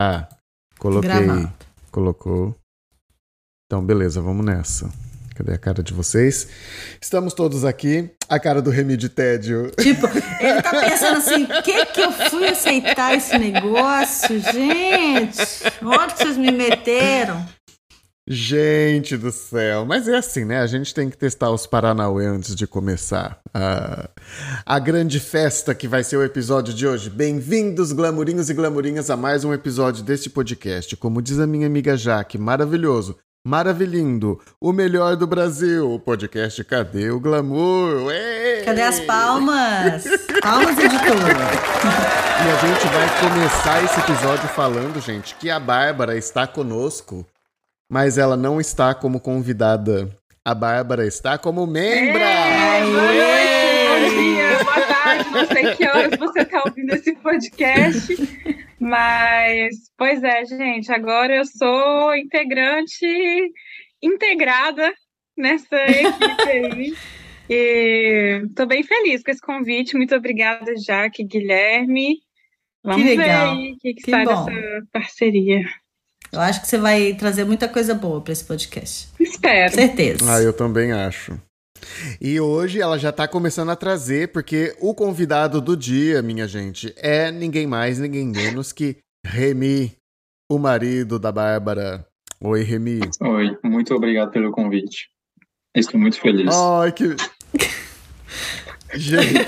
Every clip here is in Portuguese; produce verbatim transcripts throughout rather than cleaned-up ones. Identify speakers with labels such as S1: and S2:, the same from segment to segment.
S1: Ah, coloquei.
S2: Gravado.
S1: Colocou. Então, beleza, vamos nessa. Cadê a cara de vocês? Estamos todos aqui. A cara do Remy de tédio.
S2: Tipo, ele tá pensando assim, o que que eu fui aceitar esse negócio, gente? Onde que vocês me meteram?
S1: Gente do céu. Mas é assim, né? A gente tem que testar os Paranauê antes de começar a, a grande festa que vai ser o episódio de hoje. Bem-vindos, glamourinhos e glamourinhas, a mais um episódio deste podcast. Como diz a minha amiga Jaque, maravilhoso. Maravilhindo, o melhor do Brasil, o podcast Cadê o Glamour? Ei!
S2: Cadê as palmas? Palmas, editor.
S1: E a gente vai começar esse episódio falando, gente, que a Bárbara está conosco, mas ela não está como convidada. A Bárbara está como membra!
S3: Ei, boa noite, bom dia, boa tarde, não sei que horas você está ouvindo esse podcast. Mas, pois é, gente, agora eu sou integrante, integrada nessa equipe aí. E tô bem feliz com esse convite. Muito obrigada, Jaque, Guilherme. Vamos
S2: Que
S3: ver
S2: legal.
S3: aí o que, que,
S2: Que
S3: sai
S2: bom.
S3: dessa parceria.
S2: Eu acho que você vai trazer muita coisa boa para esse podcast.
S3: Espero.
S2: Certeza.
S1: Ah, eu também acho. E hoje ela já tá começando a trazer, porque o convidado do dia, minha gente, é ninguém mais, ninguém menos que Remy, o marido da Bárbara. Oi, Remy.
S4: Oi, muito obrigado pelo convite. Estou muito feliz.
S1: Ai, que... Gente...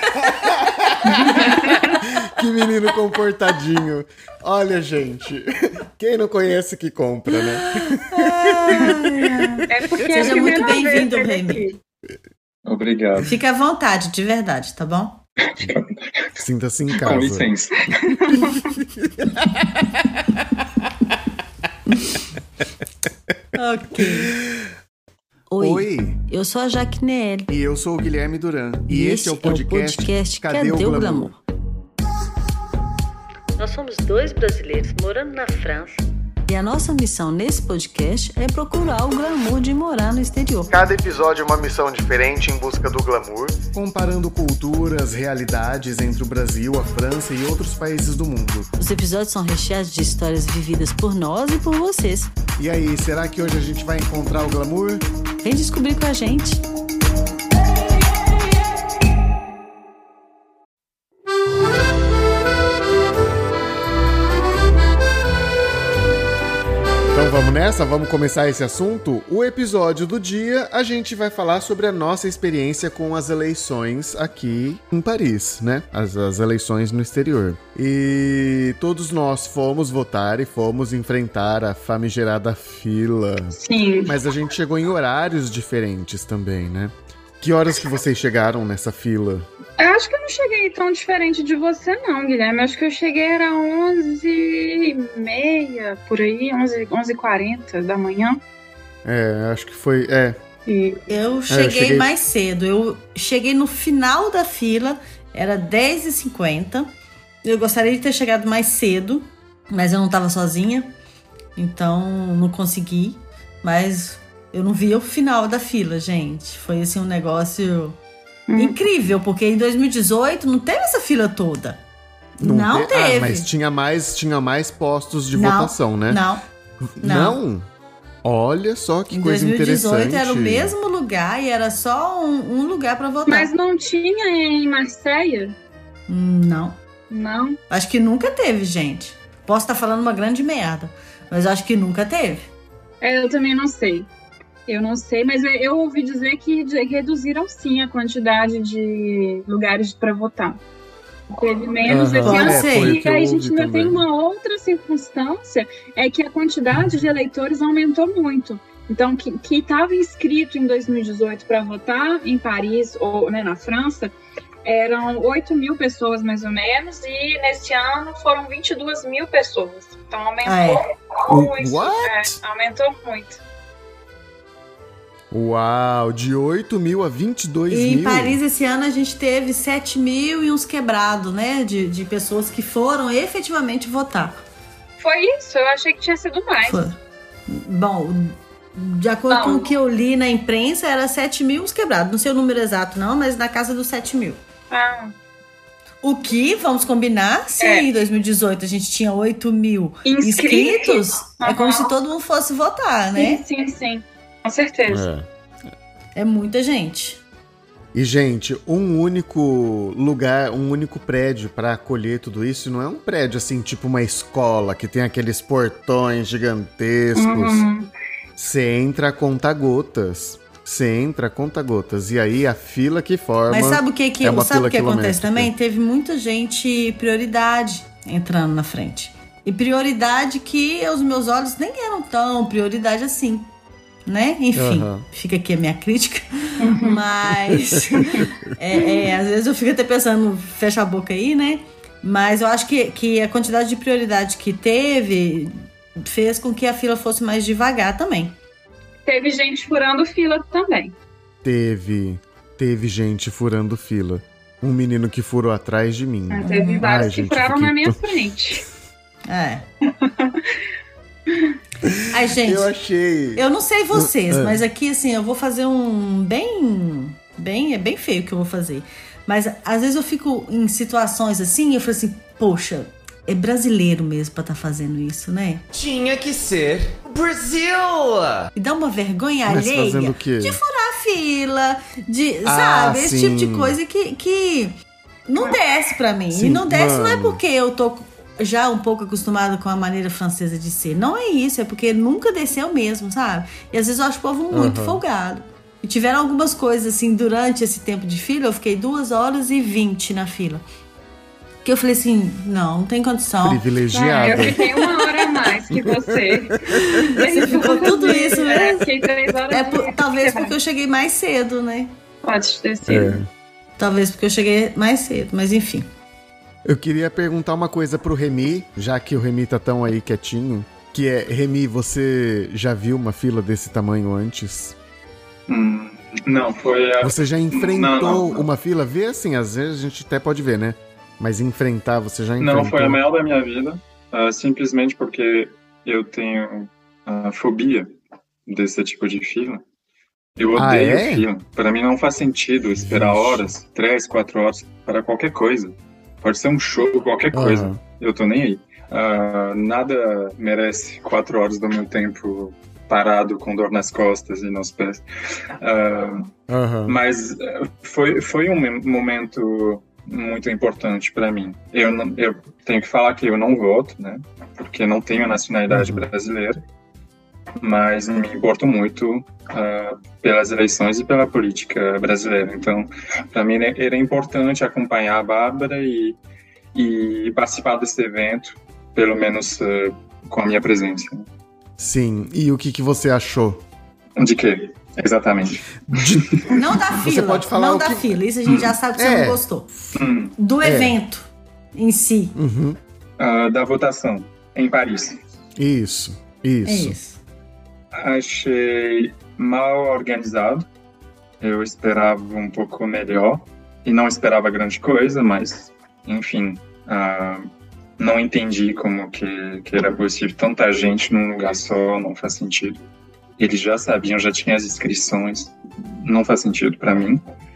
S1: Que menino comportadinho. Olha, gente, quem não conhece que compra, né?
S3: É porque
S2: Seja
S3: é a
S2: muito
S3: primeira
S2: bem-vindo,
S3: vez
S2: Remy.
S3: aqui.
S4: Obrigado.
S2: Fica à vontade, de verdade, tá bom?
S1: Sinta-se em
S4: Com
S1: casa.
S4: licença.
S2: Ok. Oi,
S1: Oi,
S2: eu sou a Jaque Nelly.
S1: e eu sou o Guilherme Duran. E, esse é o podcast,
S2: podcast
S1: Cadê, o Glamour?
S2: Nós somos dois brasileiros morando na França. E a nossa missão nesse podcast é procurar o glamour de morar no exterior.
S1: Cada episódio é uma missão diferente em busca do glamour, comparando culturas, realidades entre o Brasil, a França e outros países do mundo.
S2: Os episódios são recheados de histórias vividas por nós e por vocês.
S1: E aí, será que hoje a gente vai encontrar o glamour?
S2: Vem descobrir com a gente.
S1: Então vamos nessa? Vamos começar esse assunto? O episódio do dia, a gente vai falar sobre a nossa experiência com as eleições aqui em Paris, né? As, as eleições no exterior. E todos nós fomos votar e fomos enfrentar a famigerada fila.
S3: Sim.
S1: Mas a gente chegou em horários diferentes também, né? Que horas que vocês chegaram nessa fila?
S3: Eu acho que eu não cheguei tão diferente de você, não, Guilherme. Eu acho que eu cheguei, era onze e meia, por aí, onze, onze e quarenta da manhã.
S1: É, acho que foi... É,
S3: E
S2: Eu cheguei,
S1: cheguei-
S2: mais cedo. Eu cheguei no final da fila, era dez e cinquenta. Eu gostaria de ter chegado mais cedo, mas eu não estava sozinha, então não consegui. Mas eu não vi o final da fila, gente. Foi assim um negócio
S3: Hum.
S2: incrível, porque em dois mil e dezoito não teve essa fila toda. Não,
S1: te-
S2: teve.
S1: Ah, mas tinha mais, tinha mais postos de
S2: Não,
S1: votação, né?
S2: Não.
S1: Não? Olha só que
S2: Em
S1: coisa
S2: dois mil e dezoito
S1: interessante.
S2: era o mesmo lugar e era só um, um lugar para votar.
S3: Mas não tinha em Marseille?
S2: Hum, Não.
S3: Não.
S2: Acho que nunca teve, gente. Posso estar falando uma grande merda, mas acho que nunca teve.
S3: É, eu também não sei. Eu não sei, mas eu ouvi dizer que de- reduziram sim a quantidade de lugares para votar. Teve menos
S1: Aham,
S3: esse ano.
S2: é, foi
S1: o
S3: E
S1: que eu
S3: aí a
S1: ouvi
S3: gente ainda
S1: também.
S3: tem uma outra circunstância, é que a quantidade de eleitores aumentou muito. Então, que estava inscrito em dois mil e dezoito para votar em Paris ou, né, na França, eram oito mil pessoas mais ou menos, e neste ano foram vinte e duas mil pessoas. Então aumentou
S2: Ah, é?
S3: muito.
S1: What?
S3: É, aumentou muito.
S1: Uau, de oito mil a vinte e dois
S2: E
S1: mil.
S2: em Paris esse ano a gente teve sete mil e uns quebrados, né? De, de pessoas que foram efetivamente votar.
S3: Foi isso, eu achei que tinha sido mais.
S2: Foi. Bom, de acordo
S3: Não.
S2: com o que eu li na imprensa, era sete mil e uns quebrados. Não sei o número exato não, mas na casa dos sete mil.
S3: Ah,
S2: O que, vamos combinar, se
S3: É.
S2: em dois mil e dezoito a gente tinha oito mil
S3: Inscritos?
S2: inscritos, é
S3: Aham.
S2: como se todo mundo fosse votar, né?
S3: Sim, sim, sim. Com certeza.
S1: É.
S2: É muita gente.
S1: E, gente, um único lugar, um único prédio pra acolher tudo isso, não é um prédio assim, tipo uma escola, que tem aqueles portões gigantescos.
S3: Uhum.
S1: Você entra a conta-gotas. Você entra a conta-gotas. E aí a fila que forma.
S2: Mas sabe o que, que,
S1: é uma
S2: sabe
S1: fila
S2: o que acontece
S1: quilométrica.
S2: também? Teve muita gente prioridade entrando na frente. E prioridade que aos meus olhos nem eram tão prioridade assim. Né? Enfim,
S1: Aham.
S2: fica aqui a minha crítica. Mas é, é, às vezes eu fico até pensando, fecha a boca aí, né? Mas eu acho que, que a quantidade de prioridade que teve fez com que a fila fosse mais devagar também.
S3: Teve gente furando fila também.
S1: Teve. Teve gente furando fila. Um menino que furou atrás de mim.
S3: Mas teve vários
S1: Ai,
S3: que
S1: gente,
S3: furaram
S1: fiquei
S3: na minha
S1: tão-
S3: frente.
S2: É. Ai, gente,
S1: Eu achei.
S2: eu não sei vocês,
S1: É.
S2: mas aqui, assim, eu vou fazer um bem... bem é bem feio o que eu vou fazer. Mas, às vezes, eu fico em situações assim, eu falo assim, poxa, é brasileiro mesmo pra estar fazendo isso, né?
S5: Tinha que ser Brasil!
S2: E dá uma vergonha
S1: Mas
S2: alheia
S1: fazendo o quê?
S2: de furar fila, de,
S1: Ah,
S2: sabe? Esse
S1: sim.
S2: tipo de coisa que, que não desce pra mim.
S1: Sim,
S2: e não desce não é
S1: mano.
S2: porque eu tô já um pouco acostumada com a maneira francesa de ser. Não é isso, é porque nunca desceu mesmo, sabe? E às vezes eu acho o povo muito
S1: Aham.
S2: folgado. E tiveram algumas coisas assim, durante esse tempo de fila, eu fiquei duas horas e vinte na fila. Que eu falei assim, não, não tem condição.
S3: Ah,
S1: Privilegiada.
S3: eu fiquei uma hora a mais que você.
S2: Você ficou tudo isso
S3: É,
S2: mesmo?
S3: fiquei três horas
S2: É
S3: a
S2: por-
S3: mais.
S2: talvez porque eu cheguei mais cedo, né?
S3: Pode ter sido.
S1: É.
S2: Talvez porque eu cheguei mais cedo, mas enfim.
S1: Eu queria perguntar uma coisa pro Remy, já que o Remy tá tão aí quietinho. Que é, Remy, você já viu uma fila desse tamanho antes?
S4: Hum, não, foi a.
S1: Você já enfrentou
S4: Não, não, não.
S1: uma fila? Vê assim, às vezes a gente até pode ver, né? Mas enfrentar, você já enfrentou?
S4: Não, foi a maior da minha vida. ah, simplesmente porque eu tenho a fobia desse tipo de fila. Eu
S1: Ah,
S4: odeio
S1: é?
S4: fila. Para mim não faz sentido esperar
S1: Vixe.
S4: horas, três, quatro horas, para qualquer coisa. Pode ser um show, qualquer coisa.
S1: Aham.
S4: Eu tô nem aí. Ah, nada merece quatro horas do meu tempo parado com dor nas costas e nos pés. Ah,
S1: Aham.
S4: mas eh, foi, foi um me- momento muito importante para mim. Eu, não- eu tenho que falar que eu não voto, né? Porque não tenho nacionalidade
S1: Uhum.
S4: brasileira, mas me importo muito ah, pelas eleições e pela política brasileira. Então, para mim era- era importante acompanhar a Bárbara e, e participar desse evento, pelo menos eh, com a minha presença.
S1: Sim. E o que, que você achou?
S4: De quê? Exatamente.
S2: Não da
S1: Você
S2: fila.
S1: pode falar
S2: não
S1: o
S2: da
S1: que-
S2: fila. Isso a gente já sabe que você
S1: É.
S2: não gostou.
S4: Hum,
S2: Do
S1: É.
S2: evento em si.
S1: Uhum.
S4: ah, da votação em Paris.
S1: Isso.
S2: É
S1: Isso.
S2: isso.
S4: Achei mal organizado. Eu esperava um pouco melhor. E não esperava grande coisa, mas, enfim, ah, não entendi como que, que era possível tanta gente num lugar só, não faz sentido. Eles já sabiam, já tinham as inscrições, não faz sentido para mim.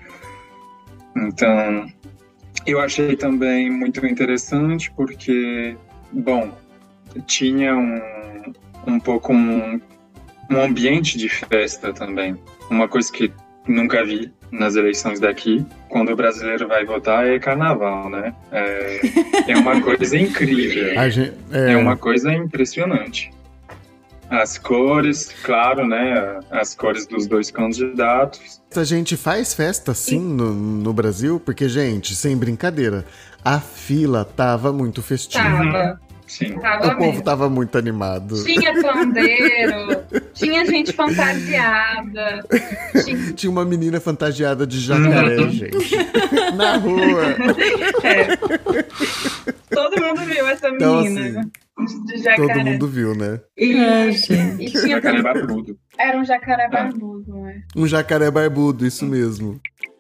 S4: Então, eu achei também muito interessante porque, bom, tinha um, um pouco um, um ambiente de festa também. Uma coisa que nunca vi nas eleições daqui. Quando o brasileiro vai votar é carnaval, né? É, é uma coisa incrível.
S1: A gente,
S4: É
S1: é,
S4: uma coisa impressionante. As cores, claro, né? As cores dos dois candidatos.
S1: A gente faz festa assim no, no Brasil? Porque, gente, sem brincadeira, a fila tava muito festiva.
S3: Tava.
S4: Sim.
S3: Tava
S1: O povo
S3: mesmo.
S1: tava muito animado.
S3: Tinha pandeiro, tinha gente fantasiada. Tinha...
S1: Tinha uma menina fantasiada de jacaré,
S4: Uhum.
S1: gente. Na rua.
S3: É. Todo mundo viu essa
S1: Então,
S3: menina
S1: assim,
S3: de jacaré.
S1: todo mundo viu, né?
S3: E,
S2: Ai, gente.
S3: e tinha
S4: Jacaré barbudo.
S3: Era um jacaré barbudo, né?
S1: Um jacaré barbudo, isso mesmo.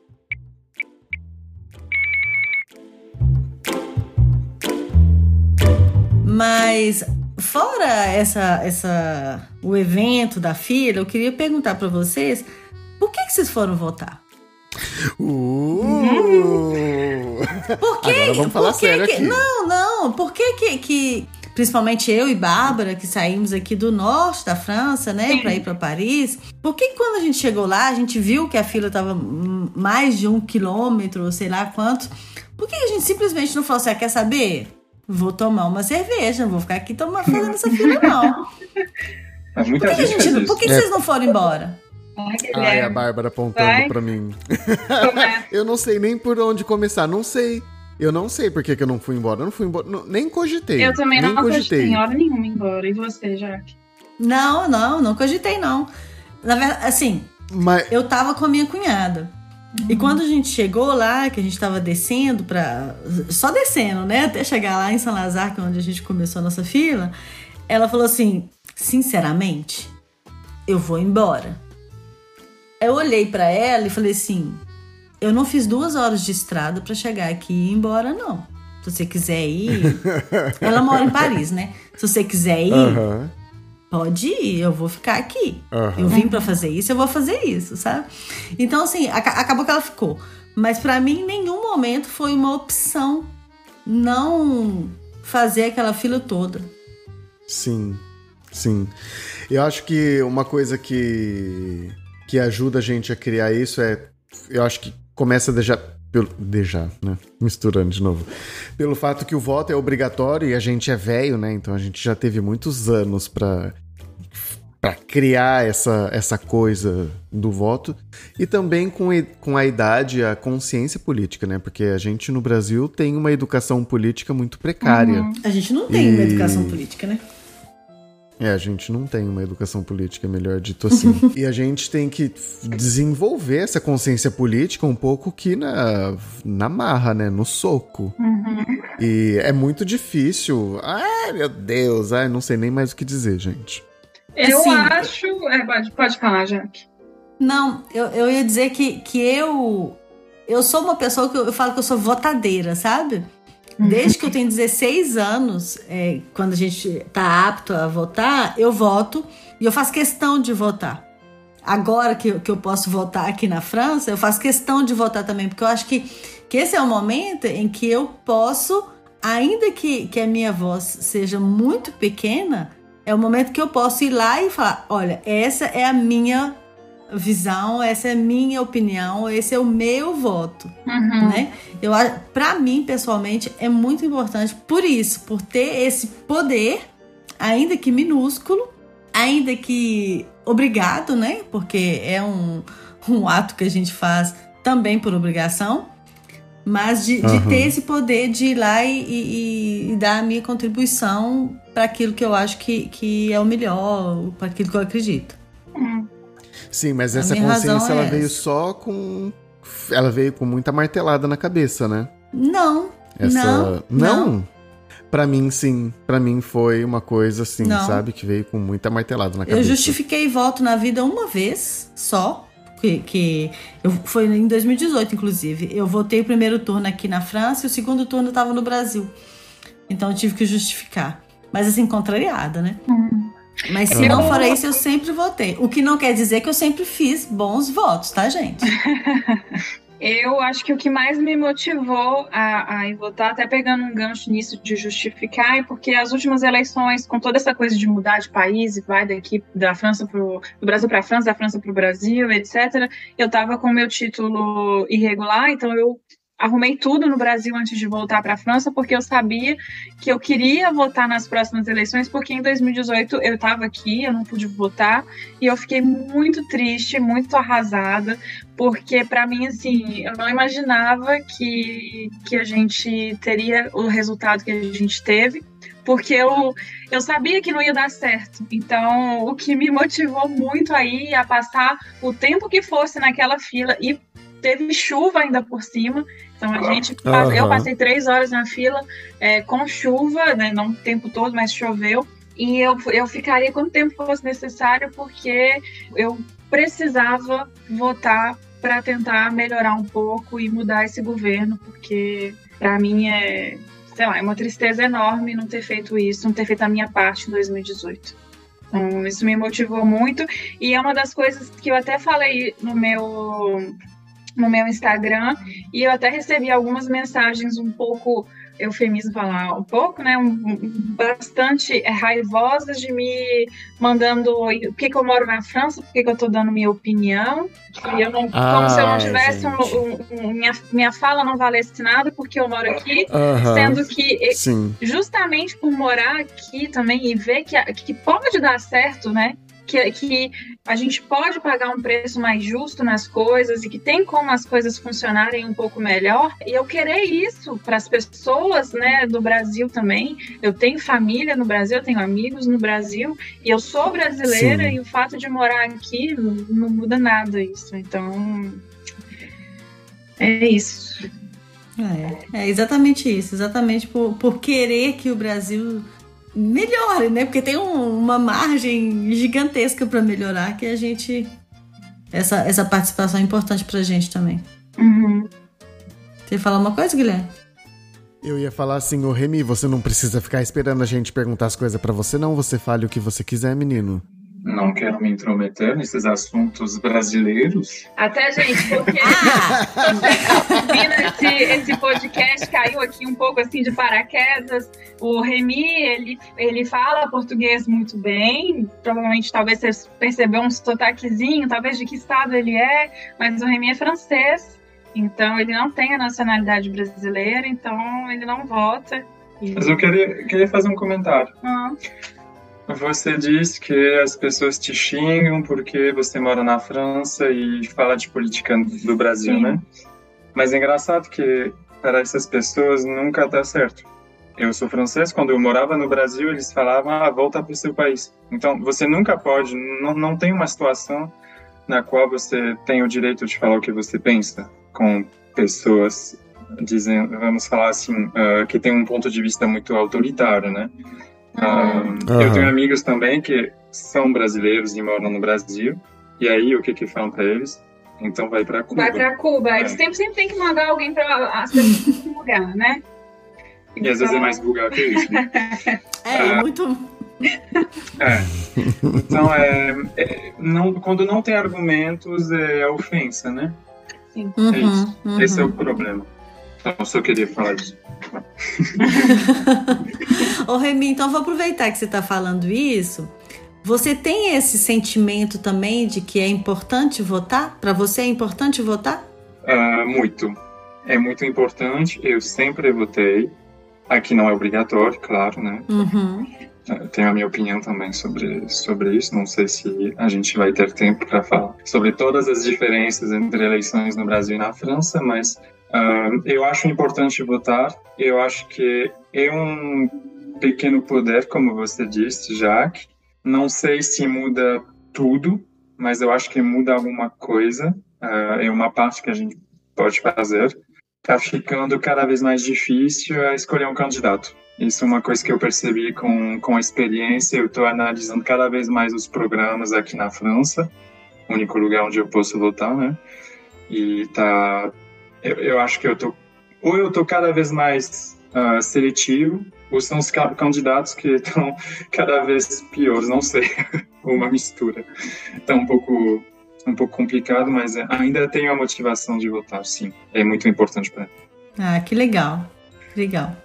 S2: Mas fora essa, essa, o evento da fila, eu queria perguntar pra vocês, por que, que vocês foram votar?
S1: Uh!
S2: Por que?
S1: Agora vamos falar
S2: por que
S1: sério
S2: que,
S1: aqui.
S2: Não, não. Por que que, que principalmente eu e Bárbara, que saímos aqui do norte da França, né,
S3: Sim.
S2: pra ir pra Paris, por que quando a gente chegou lá, a gente viu que a fila tava mais de um quilômetro, sei lá quanto, por que a gente simplesmente não falou assim, ah, quer saber? Vou tomar uma cerveja, não vou ficar aqui tomando, fazendo essa fila, não.
S4: Mas
S2: Por
S4: muita
S2: que, que, a
S4: gente
S2: gente,
S4: faz
S2: por que, que
S1: É.
S2: vocês não foram embora?
S3: Ai,
S1: Ai,
S3: Guilherme,
S1: a Bárbara apontando
S3: Vai.
S1: pra mim.
S3: começa.
S1: Eu não sei nem por onde começar, não sei. Eu não sei por que, que eu não fui embora. Eu não fui embora, não- nem cogitei.
S3: Eu também
S1: nem
S3: não cogitei em hora nenhuma embora. E você, Jaque?
S2: Não, não, não cogitei, não. Na verdade, assim,
S1: Mas,
S2: eu tava com a minha cunhada. E quando a gente chegou lá, que a gente tava descendo pra... Só descendo, né? Até chegar lá em São Lazare, que é onde a gente começou a nossa fila. Ela falou assim, sinceramente, eu vou embora. Eu olhei pra ela e falei assim, eu não fiz duas horas de estrada pra chegar aqui e ir embora, não. Se você quiser ir... Ela mora em Paris, né? Se você quiser ir...
S1: aham,
S2: Pode ir, eu vou ficar aqui.
S1: Aham.
S2: Eu vim pra fazer isso, eu vou fazer isso, sabe? Então, assim, aca- acabou que ela ficou. Mas pra mim, em nenhum momento foi uma opção não fazer aquela fila toda.
S1: sim, sim. Eu acho que uma coisa que, que ajuda a gente a criar isso é... Eu acho que começa a deixar... Pelo, deixar, né? Misturando de novo. Pelo fato que o voto é obrigatório e a gente é velho, né? Então a gente já teve muitos anos pra... para criar essa, essa coisa do voto e também com, e- com a idade, a consciência política, né? Porque a gente no Brasil tem uma educação política muito precária.
S3: Uhum.
S2: A gente não tem uma
S1: E-
S2: educação política, né?
S1: É, a gente não tem uma educação política, melhor dito assim. E a gente tem que desenvolver essa consciência política um pouco que na, na marra, né? No soco.
S3: Uhum.
S1: E é muito difícil. Ai, meu Deus, ai, não sei nem mais o que dizer, gente.
S3: Eu
S2: Assim,
S3: acho... É, pode, pode falar, Jaque.
S2: Não, eu, eu ia dizer que, que eu... Eu sou uma pessoa que eu, eu falo que eu sou votadeira, sabe? Desde que eu tenho dezesseis anos, é, quando a gente tá apto a votar, eu voto e eu faço questão de votar. Agora que, eu- que eu posso votar aqui na França, eu faço questão de votar também, porque eu acho que, que esse é o momento em que eu posso, ainda que, que a minha voz seja muito pequena, é o momento que eu posso ir lá e falar, olha, essa é a minha visão, essa é a minha opinião, esse é o meu voto.
S3: Uhum.
S2: Né? Eu, a- pra mim, pessoalmente, é muito importante por isso, por ter esse poder, ainda que minúsculo, ainda que obrigado, né? Porque é um, um ato que a gente faz também por obrigação, mas de, de
S1: Aham.
S2: ter esse poder de ir lá e, e- e dar a minha contribuição para aquilo que eu acho que, que é o melhor, para aquilo que eu acredito.
S3: Uhum.
S1: Sim, mas
S2: A
S1: essa
S2: minha razão
S1: consciência
S2: é
S1: ela veio
S2: essa.
S1: só com. Ela veio com muita martelada na cabeça, né?
S2: Não,
S1: Essa...
S2: não,
S1: Não? Pra mim, sim. Pra mim foi uma coisa assim,
S2: Não.
S1: sabe? Que veio com muita martelada na
S2: Eu
S1: cabeça.
S2: justifiquei voto na vida uma vez só, que, que eu, foi em dois mil e dezoito, inclusive. Eu votei o primeiro turno aqui na França e o segundo turno estava no Brasil. Então eu tive que justificar. Mas assim, contrariada, né?
S3: Uhum.
S2: Mas se
S3: Eu-
S2: não for isso, eu sempre votei. O que não quer dizer que eu sempre fiz bons votos, tá, gente?
S3: Eu acho que o que mais me motivou a, a ir votar, até pegando um gancho nisso de justificar, é porque as últimas eleições, com toda essa coisa de mudar de país e vai daqui da França pro do Brasil para a França, da França para o Brasil, etcétera, eu estava com meu título irregular, então eu arrumei tudo no Brasil antes de voltar para a França, porque eu sabia que eu queria votar nas próximas eleições, porque em dois mil e dezoito eu estava aqui, eu não pude votar, e eu fiquei muito triste, muito arrasada, porque para mim, assim, eu não imaginava que, que a gente teria o resultado que a gente teve, porque eu, eu sabia que não ia dar certo. Então, o que me motivou muito aí a passar o tempo que fosse naquela fila, e teve chuva ainda por cima, então a gente,
S1: Aham.
S3: eu passei três horas na fila é, com chuva, né, não o tempo todo, mas choveu, e eu, eu ficaria quanto tempo fosse necessário, porque eu precisava votar para tentar melhorar um pouco e mudar esse governo, porque para mim é, sei lá, é uma tristeza enorme não ter feito isso, não ter feito a minha parte em dois mil e dezoito. Então, isso me motivou muito, e é uma das coisas que eu até falei no meu no meu Instagram, e eu até recebi algumas mensagens um pouco, eufemismo falar um pouco, né, um, um, bastante raivosas de me mandando por que, que eu moro na França, por que, que eu tô dando minha opinião, e eu não, ah, como se eu não tivesse, um, um, um, minha, minha fala não valesse nada porque eu moro aqui, uh-huh, sendo que sim. justamente por morar aqui também e ver que, que pode dar certo, né, Que, que a gente pode pagar um preço mais justo nas coisas e que tem como as coisas funcionarem um pouco melhor. E eu querer isso para as pessoas, né, do Brasil também. Eu tenho família no Brasil, eu tenho amigos no Brasil e eu sou brasileira. Sim. E o fato de morar aqui não, não muda nada isso. Então, é isso.
S2: É, é exatamente isso. Exatamente por, por querer que o Brasil melhore, né? Porque tem um, uma margem gigantesca para melhorar que a gente... Essa, essa participação é importante pra gente também.
S3: Uhum.
S2: Você ia falar uma coisa, Guilherme?
S1: Eu ia falar assim, ô Remy, você não precisa ficar esperando a gente perguntar as coisas pra você, não. Você fale o que você quiser, menino.
S4: Não quero me intrometer nesses assuntos brasileiros.
S3: Até, gente, porque você tá ouvindo esse, esse podcast, caiu aqui um pouco assim de paraquedas. O Remy, ele, ele fala português muito bem. Provavelmente, talvez você percebeu um sotaquezinho, talvez de que estado ele é. Mas o Remy é francês, então ele não tem a nacionalidade brasileira, então ele não vota. E...
S4: Mas eu queria, queria fazer um comentário.
S3: Ah.
S4: Você diz que as pessoas te xingam porque você mora na França e fala de política do Brasil, sim, né? Mas é engraçado que para essas pessoas nunca dá certo. Eu sou francês, quando eu morava no Brasil, eles falavam, ah, volta para o seu país. Então, você nunca pode, não, não tem uma situação na qual você tem o direito de falar o que você pensa com pessoas, dizendo, vamos falar assim, uh, que tem um ponto de vista muito autoritário, né? Um, uhum. Eu tenho amigos também que são brasileiros e moram no Brasil. E aí, o que que falam pra eles? Então vai pra Cuba.
S3: Vai pra Cuba. É. Eles sempre, sempre tem que mandar alguém pra as pessoas no lugar, né?
S4: E então... às vezes é mais vulgar que isso, né?
S2: É, é muito...
S4: É. Então, é, é, não, quando não tem argumentos, é ofensa, né?
S3: Sim.
S4: É isso. Uhum, uhum. Esse é o problema. Então, eu só queria falar disso.
S2: Ô Remy, então vou aproveitar que você está falando isso. Você tem esse sentimento também de que é importante votar? Para você é importante votar?
S4: Uh, muito. É muito importante. Eu sempre votei. Aqui não é obrigatório, claro, né?
S2: Uhum.
S4: Eu tenho a minha opinião também sobre, sobre isso. Não sei se a gente vai ter tempo para falar sobre todas as diferenças entre eleições no Brasil e na França, mas uh, eu acho importante votar. Eu acho que é um pequeno poder, como você disse, Jaque. Não sei se muda tudo, mas eu acho que muda alguma coisa. Uh, é uma parte que a gente pode fazer. Está ficando cada vez mais difícil a escolher um candidato. Isso é uma coisa que eu percebi com, com a experiência. Eu estou analisando cada vez mais os programas aqui na França, o único lugar onde eu posso votar, né? E tá, eu, eu acho que eu tô, ou eu estou cada vez mais uh, seletivo, ou são os candidatos que estão cada vez piores, não sei, uma mistura. Está um pouco, um pouco complicado, mas ainda tenho a motivação de votar, sim. É muito importante para mim.
S2: Ah, que legal, que legal.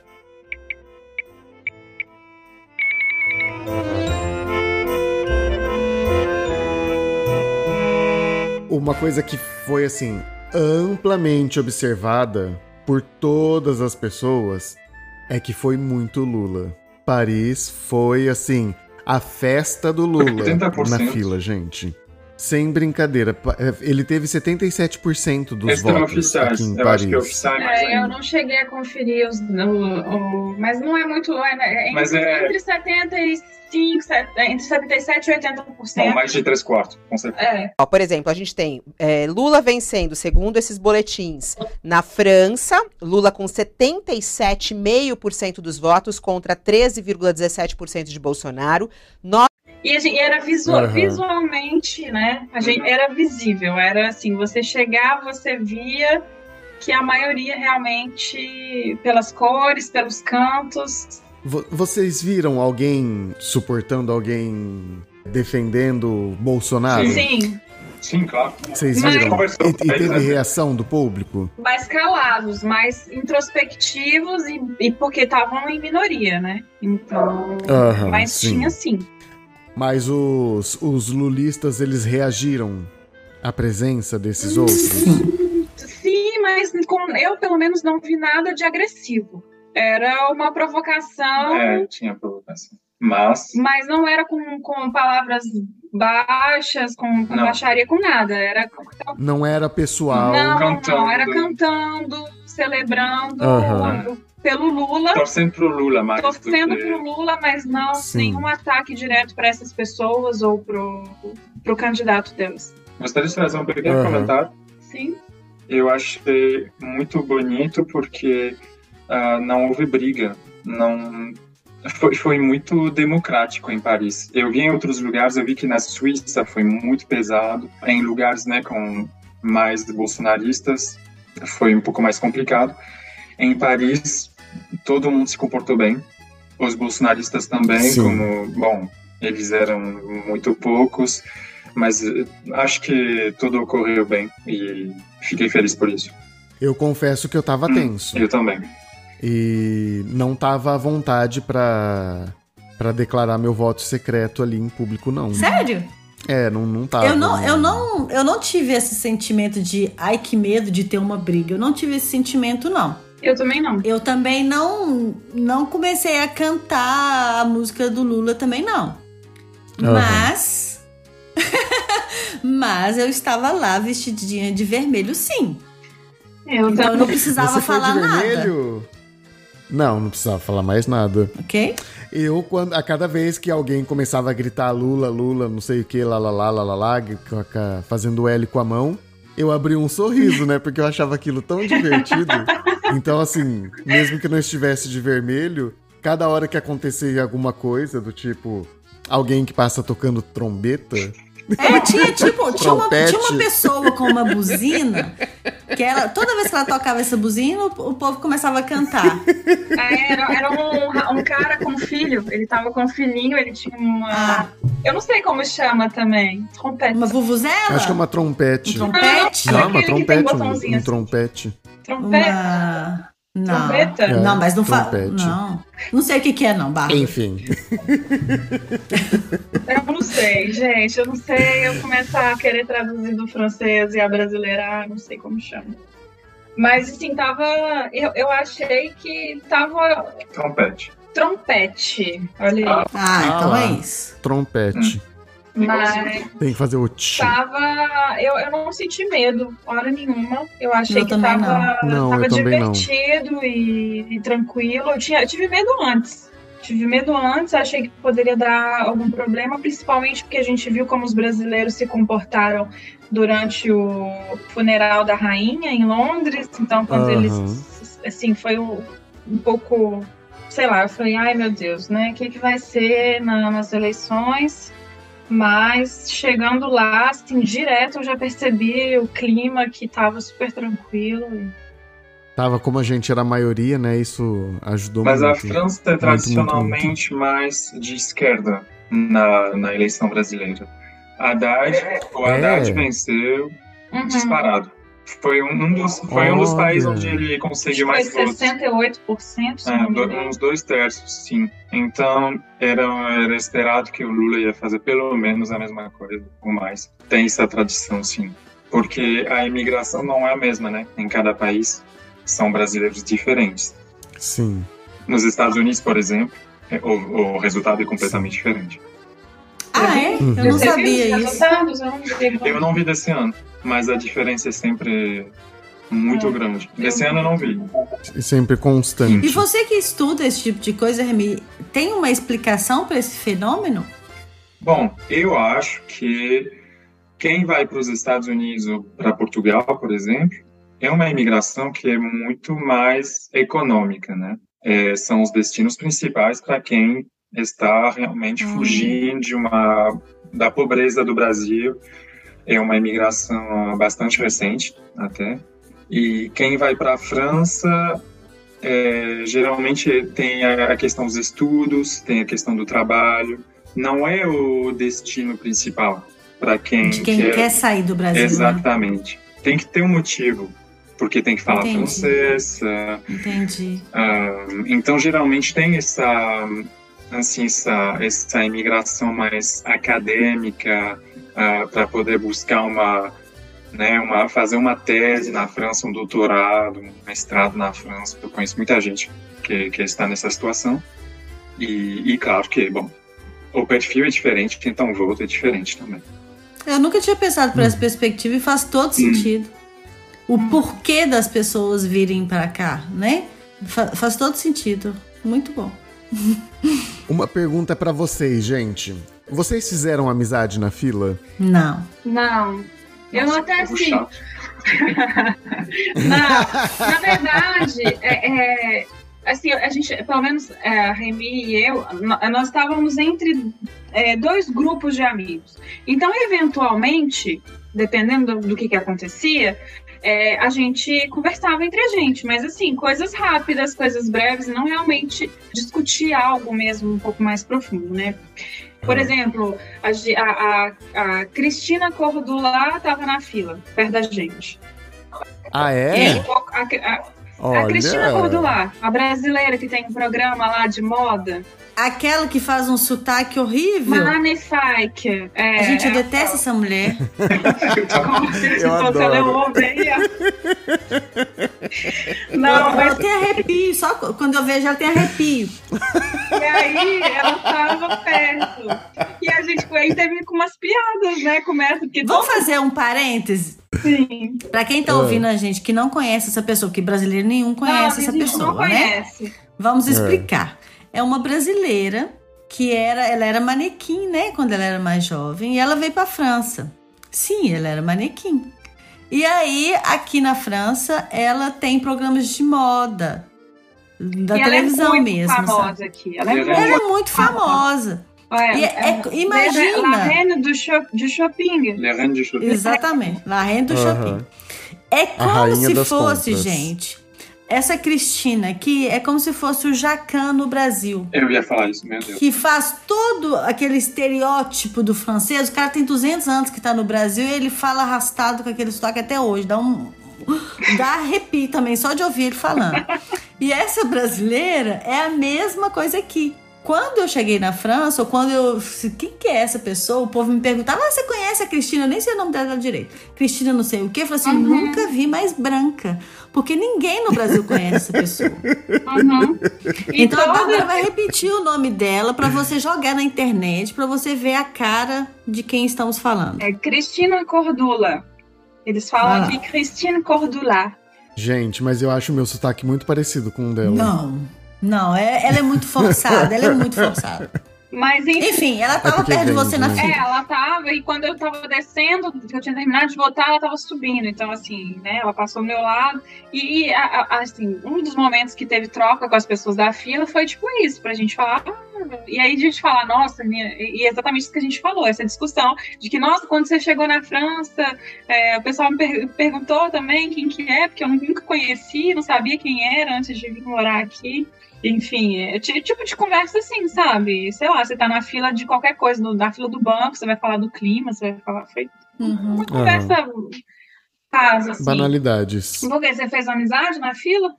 S1: Uma coisa que foi, assim, amplamente observada por todas as pessoas é que foi muito Lula. Paris foi, assim, a festa do Lula oitenta por cento na fila, gente. Sem brincadeira. Ele teve setenta e sete por cento dos
S4: Esses
S1: votos
S4: oficiais.
S1: aqui em
S4: eu
S1: Paris.
S4: Acho que oficiais mais
S3: é, eu não cheguei a conferir os... O, o, mas não é muito... É, é,
S4: mas
S3: entre,
S4: é...
S3: entre setenta e cinco, entre setenta e sete e oitenta por cento.
S4: Não, mais de três quartos, com certeza.
S3: É.
S6: Ó, por exemplo, a gente tem é, Lula vencendo, segundo esses boletins, na França, Lula com setenta e sete vírgula cinco por cento dos votos contra treze vírgula dezessete por cento de Bolsonaro. No...
S3: E a gente, era visual, uhum. visualmente, né? A gente, era visível, era assim, você chegar, você via que a maioria realmente, pelas cores, pelos cantos...
S1: Vocês viram alguém suportando alguém defendendo Bolsonaro?
S3: Sim.
S4: Sim, claro.
S1: Vocês
S3: Mas-
S1: viram?
S4: Conversou
S1: E, e
S4: com eles,
S1: teve
S4: né?
S1: reação do público?
S3: Mais calados, mais introspectivos e, e porque estavam em minoria, né? Então,
S1: Aham,
S3: mas
S1: sim.
S3: tinha sim.
S1: Mas os, os lulistas, eles reagiram à presença desses outros?
S3: Sim, mas com, eu pelo menos não vi nada de agressivo. Era uma provocação,
S4: É, tinha provocação. Mas,
S3: mas não era com, com palavras baixas, com, com
S4: Não.
S3: baixaria, com nada. Era
S1: Não era pessoal.
S3: não,
S4: Cantando.
S3: não, era cantando, celebrando
S1: Aham.
S3: pelo Lula,
S4: torcendo pro Lula mais
S3: torcendo
S4: do que...
S3: pro Lula, mas não
S1: Sim.
S3: nenhum ataque direto para essas pessoas ou pro, pro candidato deles.
S4: Gostaria de fazer um pequeno
S1: Aham.
S4: comentário.
S3: Sim.
S4: Eu achei muito bonito porque ah, não houve briga. Não... Foi, foi muito democrático em Paris. Eu vi em outros lugares, eu vi que na Suíça foi muito pesado. Em lugares, né, com mais bolsonaristas foi um pouco mais complicado. Em Paris, todo mundo se comportou bem. Os bolsonaristas também,
S1: Sim.
S4: como, bom, eles eram muito poucos, mas eh, acho que tudo ocorreu bem e fiquei feliz por isso.
S1: Eu confesso que eu tava
S4: Hum,
S1: tenso.
S4: Eu também.
S1: E não tava à vontade pra, pra declarar meu voto secreto ali em público, não.
S2: Sério?
S1: É, não, não tava.
S2: Eu não, eu, não, eu não tive esse sentimento de ai que medo de ter uma briga. Eu não tive esse sentimento, não.
S3: Eu também não.
S2: Eu também não, não comecei a cantar a música do Lula também, não.
S1: Aham.
S2: Mas. Mas eu estava lá vestidinha de vermelho, sim.
S3: Eu
S2: Então eu
S3: também.
S2: não precisava
S1: Você foi
S2: falar
S1: de
S2: nada.
S1: vermelho? Não, não precisava falar mais nada.
S2: Ok?
S1: Eu, quando, a cada vez que alguém começava a gritar Lula, Lula, não sei o que, lá, lá, lá, lá, lá, lá, com a- fazendo L com a mão, eu abri um sorriso, né? Porque eu achava aquilo tão divertido. Então, assim, mesmo que não estivesse de vermelho, cada hora que acontecia alguma coisa, do tipo, alguém que passa tocando trombeta,
S2: É, tinha tipo, tinha uma,
S1: Trompete.
S2: tinha uma pessoa com uma buzina, que ela, toda vez que ela tocava essa buzina, o, o povo começava a cantar.
S3: É, era era um, um cara com filho. Ele tava com um filhinho, ele tinha uma.
S2: Ah,
S3: Eu não sei como chama também. Trompete.
S2: uma vuvuzela?
S1: acho que é uma trompete.
S2: Um trompete?
S1: Não,
S3: Aquele
S1: uma
S3: que tem
S1: trompete, um,
S3: botãozinho
S1: um
S3: assim.
S1: trompete.
S3: Trompete.
S2: Uma... Não.
S3: Trompeta?
S1: É,
S2: Não, mas não fala.
S1: trompete.
S2: Não. Não sei o que, que é, não, Bárbara.
S1: Enfim.
S3: Eu não sei, gente. Eu não sei. Eu começar a querer traduzir do francês e a brasileirar, não sei como chama. Mas assim, tava. Eu, eu achei que tava
S4: Trompete.
S3: trompete. Olha aí.
S2: Ah,
S1: Ah,
S2: então
S1: lá.
S2: é isso.
S1: Trompete.
S3: Mas
S1: Tem que fazer o tch.
S3: tava. Eu, eu não senti medo, hora nenhuma. Eu achei
S2: Eu
S3: que
S2: também
S3: tava,
S1: não. Não,
S3: tava
S1: eu também não.
S3: divertido e, e tranquilo. Eu, tinha, eu tive medo antes. Tive medo antes, achei que poderia dar algum problema, principalmente porque a gente viu como os brasileiros se comportaram durante o funeral da rainha em Londres. Então, quando
S1: Aham.
S3: eles. Assim, foi um, um pouco. Sei lá, eu falei, ai meu Deus, né? O que, que vai ser na, nas eleições? Mas chegando lá, assim, direto eu já percebi o clima que tava super tranquilo. e-
S1: Tava como a gente era a maioria, né? Isso ajudou
S4: Mas a
S1: muito.
S4: França é
S1: muito,
S4: tradicionalmente mais de esquerda na, na eleição brasileira. Haddad, o Haddad
S1: É.
S4: venceu
S3: Uhum.
S4: disparado. Foi um, um dos, foi um dos
S1: Olha.
S4: países onde ele conseguiu
S3: Foi
S4: mais votos.
S3: sessenta e oito por cento, se
S4: É,
S3: não me
S4: do-
S3: engano.
S4: uns dois terços, sim. Então, era, era esperado que o Lula ia fazer pelo menos a mesma coisa, ou mais. Tem essa tradição, sim. Porque a imigração não é a mesma, né? Em cada país são brasileiros diferentes.
S1: Sim.
S4: Nos Estados Unidos, por exemplo, é- o, o resultado é completamente diferente.
S2: Ah, é? Eu
S1: Uhum.
S2: não
S3: Você viu os
S2: sabia isso.
S3: resultados? Eu não vi.
S4: Eu não vi desse ano, mas a diferença é sempre muito
S3: É.
S4: grande. Desse ano eu não vi.
S1: E sempre constante.
S2: E você que estuda esse tipo de coisa, Remy, tem uma explicação para esse fenômeno?
S4: Bom, eu acho que quem vai para os Estados Unidos ou para Portugal, por exemplo, é uma imigração que é muito mais econômica, né? É, são os destinos principais para quem está realmente
S2: Hum.
S4: fugindo de uma, da pobreza do Brasil. É uma imigração bastante recente, até. E quem vai para a França, é, geralmente tem a, a questão dos estudos, tem a questão do trabalho. Não é o destino principal. para quem,
S2: De quem quer... quer sair do Brasil.
S4: Exatamente. Né? Tem que ter um motivo, porque tem que falar
S2: Entendi.
S4: francês. Uh,
S2: Entendi.
S4: Uh, então, geralmente tem essa, assim, essa, essa imigração mais acadêmica uh, para poder buscar uma, né, uma, fazer uma tese na França, um doutorado, um mestrado na França. Eu conheço muita gente que, que está nessa situação. E, e claro que, bom, o perfil é diferente, então o voto é diferente também.
S2: Eu nunca tinha pensado por essa perspectiva e faz todo sentido. Hum. O porquê das pessoas virem para cá, né? Fa- faz todo sentido. Muito bom.
S1: Uma pergunta para vocês, gente. Vocês fizeram amizade na fila?
S2: Não.
S3: Não. Eu
S4: Nossa,
S3: até
S4: que
S3: assim. Não, na verdade, é, é, assim, a gente, pelo menos é, a Remy e eu, nós estávamos entre é, dois grupos de amigos. Então, eventualmente, dependendo do, do que, que acontecia, é, a gente conversava entre a gente, mas assim, coisas rápidas, coisas breves, não realmente discutir algo mesmo um pouco mais profundo, né? Por exemplo, a, a, a Cristina Cordula estava na fila, perto da gente.
S1: Ah, é?
S3: E a, a, a Cristina Cordula, a brasileira que tem um programa lá de moda.
S2: Aquela que faz um sotaque horrível.
S3: Magnifique. É,
S2: a gente
S3: é,
S2: detesta
S3: é,
S2: essa mulher.
S1: Eu adoro.
S3: Não, mas...
S2: Ela tem arrepio, só quando eu vejo ela tem arrepio.
S3: E aí, ela tava perto. E a gente aí teve com umas piadas, né? Começa porque
S2: Vamos
S3: todo...
S2: fazer um parêntese?
S3: Sim.
S2: Pra quem tá ouvindo a gente que não conhece essa pessoa, que brasileiro nenhum conhece
S3: não,
S2: essa pessoa,
S3: não conhece.
S2: né? Vamos explicar. É uma brasileira que era, ela era manequim, né? Quando ela era mais jovem. E ela veio pra França. Sim, ela era manequim. E aí, aqui na França, ela tem programas de moda. Da
S3: e
S2: televisão
S3: ela é muito
S2: mesmo.
S3: famosa
S2: sabe?
S3: aqui. Ela é muito,
S2: ela é muito famosa.
S3: É,
S2: e é, é, imagina.
S3: La Reine do, shop, do Shopping.
S4: La Reine do Shopping.
S2: Exatamente. La Reine do uhum. Shopping. É como se fosse, compras. gente... Essa Cristina aqui é como se fosse o Jacan no Brasil.
S4: Eu ia falar isso, meu Deus.
S2: Que faz todo aquele estereótipo do francês. O cara tem duzentos anos que tá no Brasil e ele fala arrastado com aquele sotaque até hoje. Dá um... Dá arrepio também, só de ouvir ele falando. E essa brasileira é a mesma coisa aqui. Quando eu cheguei na França, ou quando eu... Quem que é essa pessoa? O povo me perguntava, ah, você conhece a Cristina? Eu nem sei o nome dela direito. Cristina não sei o quê. Eu falei assim, uhum. nunca vi mais branca. Porque ninguém no Brasil conhece essa pessoa.
S3: Uhum.
S2: Então toda... a Bárbara vai repetir o nome dela pra você jogar na internet, pra você ver a cara de quem estamos falando.
S3: É Cristina Cordula. Eles falam aqui Cristina Cordula.
S1: Gente, mas eu acho o meu sotaque muito parecido com o dela.
S2: Não, não, é, ela é muito forçada, ela é muito forçada.
S3: Mas enfim,
S2: enfim ela tava é perto de você na fila.
S3: É, ela tava, e quando eu tava descendo, que eu tinha terminado de votar, ela tava subindo. Então, assim, né, ela passou ao meu lado. E, e a, a, assim, um dos momentos que teve troca com as pessoas da fila foi tipo isso, pra gente falar. E aí a gente falar, nossa, e exatamente isso que a gente falou, essa discussão de que, nossa, quando você chegou na França, é, o pessoal me per- perguntou também quem que é, porque eu nunca conheci, não sabia quem era antes de vir morar aqui. Enfim, é tipo de conversa assim, sabe? Sei lá, você tá na fila de qualquer coisa, no, na fila do banco, você vai falar do clima, você vai falar... Foi
S2: uhum.
S3: uma conversa uhum. casa, assim.
S1: Banalidades.
S3: Por quê? Você fez amizade na fila?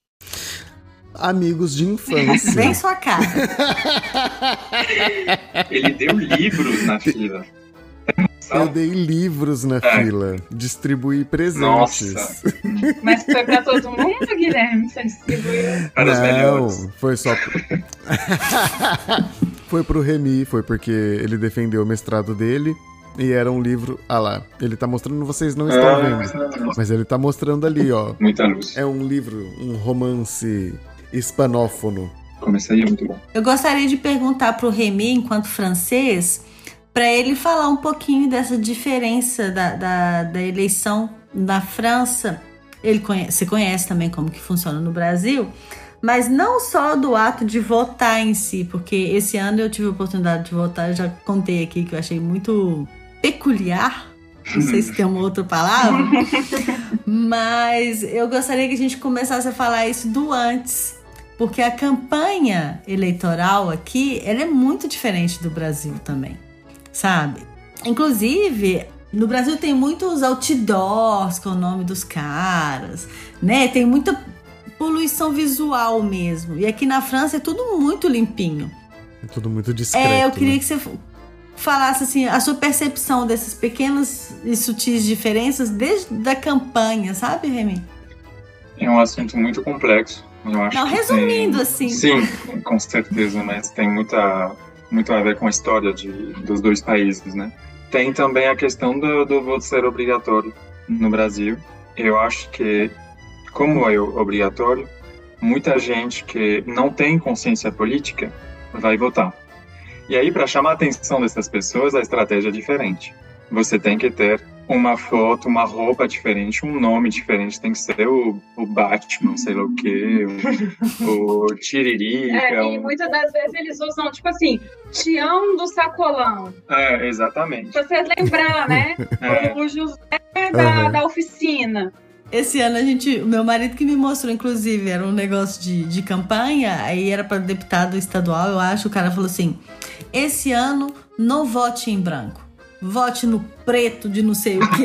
S1: Amigos de infância.
S2: Bem sua cara.
S4: Ele deu livros na fila.
S1: Eu dei livros na é. fila, distribuí presentes.
S4: Nossa.
S3: Mas foi pra todo mundo, Guilherme? Você distribuiu?
S4: Para os melhores.
S1: Não, foi só... Pro... foi pro Remy, foi porque ele defendeu o mestrado dele e era um livro... Ah lá, ele tá mostrando, vocês não estão ah, vendo. Mas ele tá mostrando ali, ó.
S4: Muita luz.
S1: É um livro, um romance hispanófono.
S4: Começaria muito bom.
S2: Eu gostaria de perguntar pro Remy, enquanto francês... para ele falar um pouquinho dessa diferença da, da, da eleição na França. Ele conhece, você conhece também como que funciona no Brasil, mas não só do ato de votar em si, porque esse ano eu tive a oportunidade de votar, eu já contei aqui que eu achei muito peculiar, não sei se tem uma outra palavra, mas eu gostaria que a gente começasse a falar isso do antes, porque a campanha eleitoral aqui, ela é muito diferente do Brasil também. Sabe? Inclusive, no Brasil tem muitos outdoors com o nome dos caras, né? Tem muita poluição visual mesmo. E aqui na França é tudo muito limpinho.
S1: É tudo muito discreto.
S2: É, eu queria
S1: né?
S2: que você falasse assim, a sua percepção dessas pequenas e sutis diferenças desde a campanha, sabe, Remy?
S4: É um assunto muito complexo. Eu acho
S2: Não,
S4: que
S2: resumindo,
S4: tem...
S2: assim.
S4: Sim, com certeza, mas tem muita, muito a ver com a história de, dos dois países, né? Tem também a questão do, do voto ser obrigatório no Brasil. Eu acho que, como é obrigatório, muita gente que não tem consciência política vai votar. E aí, para chamar a atenção dessas pessoas, a estratégia é diferente. Você tem que ter uma foto, uma roupa diferente, um nome diferente. Tem que ser o, o Batman, sei lá o quê, o, o Tiririca.
S3: É, e
S4: um...
S3: muitas das vezes eles usam, tipo assim, Tião do Sacolão.
S4: É, exatamente.
S3: Pra vocês lembrar, né?
S4: É.
S3: O José da,
S1: Uhum.
S3: da oficina.
S2: Esse ano a gente, o meu marido que me mostrou, inclusive, era um negócio de, de campanha, aí era para deputado estadual, eu acho, o cara falou assim, esse ano não vote em branco, vote no preto de não sei o quê.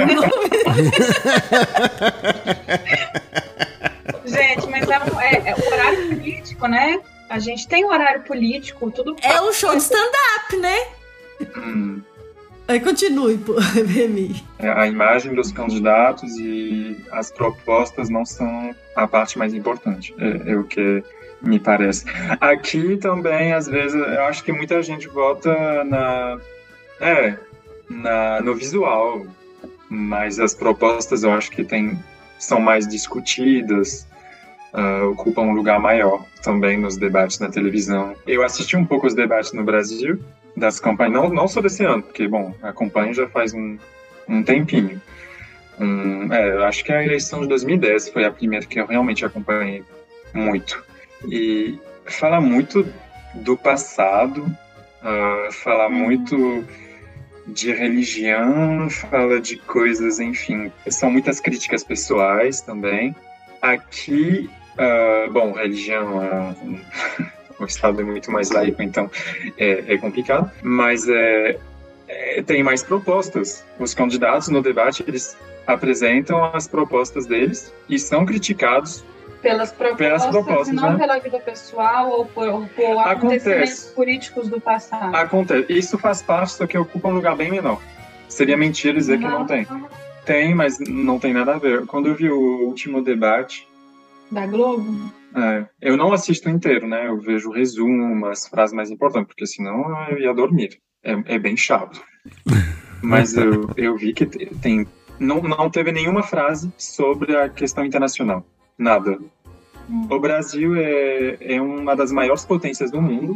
S3: Gente, mas é, um- é- é o horário político, né? A gente tem horário político, tudo...
S2: É um show de stand-up, né?
S4: Hum.
S2: Aí continue, pô, Remy.
S4: É, a imagem dos candidatos e as propostas não são a parte mais importante, é, é o que me parece. Aqui também, às vezes, eu acho que muita gente vota na, é, na, no visual, mas as propostas eu acho que tem, são mais discutidas, uh, ocupam um lugar maior também nos debates na televisão. Eu assisti um pouco os debates no Brasil, das campanhas, não, não só desse ano, porque, bom, acompanho já faz um, um tempinho. Um, é, eu acho que a eleição de dois mil e dez foi a primeira que eu realmente acompanhei muito. E fala muito do passado, uh, fala muito de religião, fala de coisas, enfim, são muitas críticas pessoais também. Aqui, uh, bom, religião... Uh, o Estado é muito mais laico, então é, é complicado, mas é, é, tem mais propostas. Os candidatos no debate, eles apresentam as propostas deles e são criticados
S3: Pelas propostas,
S4: pelas propostas,
S3: e não
S4: né?
S3: pela vida pessoal ou por, ou por acontecimentos
S4: Acontece.
S3: políticos do passado.
S4: Acontece. Isso faz parte, só que ocupa um lugar bem menor. Seria mentira dizer que não tem. Tem, mas não tem nada a ver. Quando eu vi o último debate...
S3: Da Globo?
S4: É, eu não assisto inteiro, né? Eu vejo o resumo, as frases mais importantes, porque senão eu ia dormir. É, é bem chato. Mas eu, eu vi que tem, não, não teve nenhuma frase sobre a questão internacional. Nada. O Brasil é, é uma das maiores potências do mundo.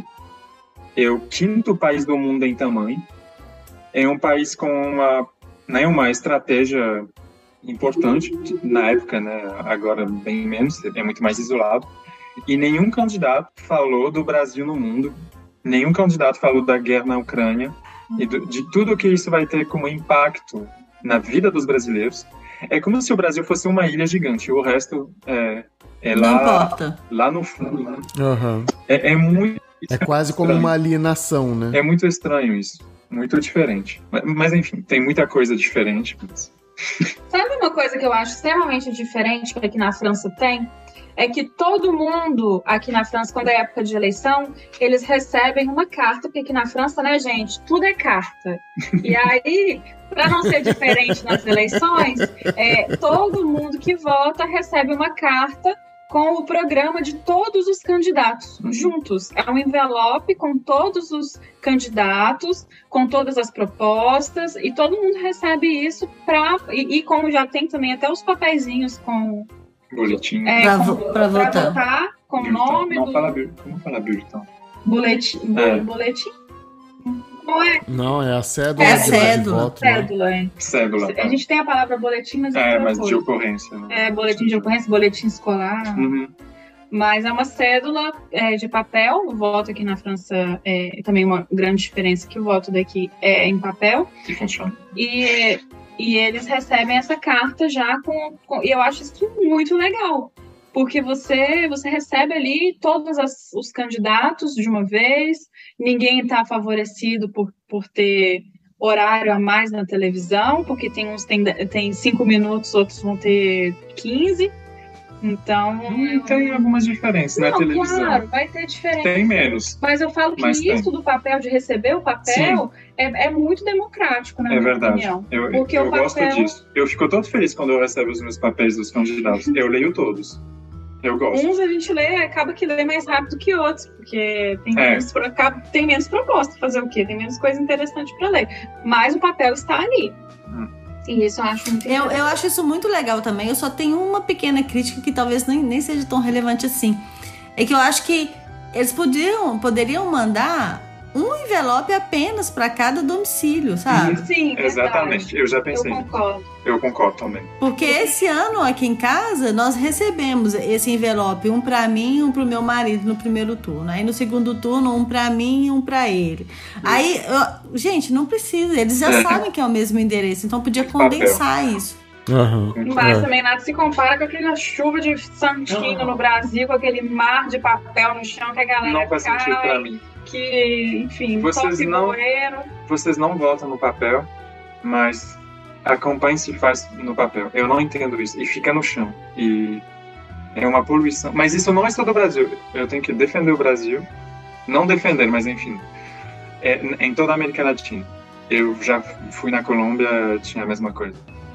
S4: É o quinto país do mundo em tamanho. É um país com uma, né, uma estratégia importante na época, né? Agora bem menos, é muito mais isolado. E nenhum candidato falou do Brasil no mundo, nenhum candidato falou da guerra na Ucrânia e do, de tudo que isso vai ter como impacto na vida dos brasileiros. É como se o Brasil fosse uma ilha gigante, o resto é, é
S2: Não
S4: lá,
S2: importa.
S4: lá no fundo. Né?
S1: Uhum.
S4: É, é muito
S1: É quase como uma alienação, né?
S4: é muito estranho isso, muito diferente. Mas, mas enfim, tem muita coisa diferente. Mas...
S3: Sabe uma coisa que eu acho extremamente diferente que aqui na França tem? É que todo mundo aqui na França, quando é época de eleição, eles recebem uma carta, porque aqui na França, né, gente, tudo é carta. E aí, para não ser diferente nas eleições, é, todo mundo que vota recebe uma carta com o programa de todos os candidatos, juntos. É um envelope com todos os candidatos, com todas as propostas, e todo mundo recebe isso para... E, e como já tem também até os papeizinhos com...
S4: Boletim.
S3: É,
S2: Pra
S3: com,
S2: vo- pra
S3: pra
S2: votar.
S3: votar, com o
S4: Bulletin.
S3: nome
S4: Não
S3: do
S4: fala bulletin. Como fala bulletin?
S3: boletim. bo-
S4: É.
S3: Boletim? Não é
S1: Não, é a cédula
S2: É a
S1: de,
S2: cédula.
S1: de voto, né?
S3: cédula, é.
S4: Cédula.
S3: A gente tem a palavra boletim, mas é,
S4: É,
S3: outra
S4: mas de
S3: coisa.
S4: ocorrência. Né?
S3: É, boletim de ocorrência, boletim escolar.
S4: Uhum.
S3: Mas é uma cédula é, de papel. O voto aqui na França é também uma grande diferença, que o voto daqui é em papel.
S4: Que funciona.
S3: E, e eles recebem essa carta já com, com... E eu acho isso muito legal. Porque você, você recebe ali todos as, os candidatos de uma vez, ninguém está favorecido por, por ter horário a mais na televisão, porque tem uns tem, tem cinco minutos, outros vão ter quinze. Então.
S4: Hum, tem algumas diferenças na
S3: não,
S4: televisão.
S3: Claro, vai ter diferença.
S4: Tem menos.
S3: Mas eu falo que
S4: Mas
S3: isso
S4: tem.
S3: do papel, de receber o papel, é, é muito democrático, na
S4: É
S3: minha
S4: verdade.
S3: opinião.
S4: Eu,
S3: Porque
S4: eu
S3: o
S4: gosto
S3: papel-
S4: disso. Eu fico todo feliz quando eu recebo os meus papéis dos candidatos. Eu leio todos. Eu gosto.
S3: Uns a gente lê, acaba que lê mais rápido que outros, porque tem,
S4: É.
S3: menos, pro- acaba- tem menos proposta, fazer o quê? Tem menos coisa interessante para ler. Mas o papel está ali.
S4: Hum.
S3: E isso eu acho muito
S2: Eu,
S3: interessante.
S2: eu acho isso muito legal também. Eu só tenho uma pequena crítica que talvez nem, nem seja tão relevante assim. É que eu acho que eles podiam, poderiam mandar um envelope apenas para cada domicílio, sabe?
S3: Sim,
S4: Exatamente. Eu já
S3: verdade. Eu
S4: pensei.
S3: concordo.
S4: Eu concordo também.
S2: Porque esse ano aqui em casa nós recebemos esse envelope, um pra mim e um pro meu marido no primeiro turno. Aí no segundo turno, um pra mim e um pra ele. Aí, eu- gente, não precisa, eles já
S4: É.
S2: sabem que é o mesmo endereço, então podia
S4: Papel.
S2: condensar isso.
S1: Aham.
S3: Mas
S1: É.
S3: também nada se compara com aquela chuva de santinho no Brasil, com aquele mar de papel no chão que a galera
S4: Não faz
S3: cai,
S4: sentido pra mim.
S3: que, enfim,
S4: Vocês
S3: toque
S4: não-
S3: bueiro.
S4: Vocês não votam no papel, mas a campanha se faz no papel. Eu não entendo isso. E fica no chão. E é uma poluição. Mas isso não é só do Brasil. Eu tenho que defender o Brasil. Não defender, mas enfim. É em toda a América Latina. Eu já fui na Colômbia, tinha a mesma coisa.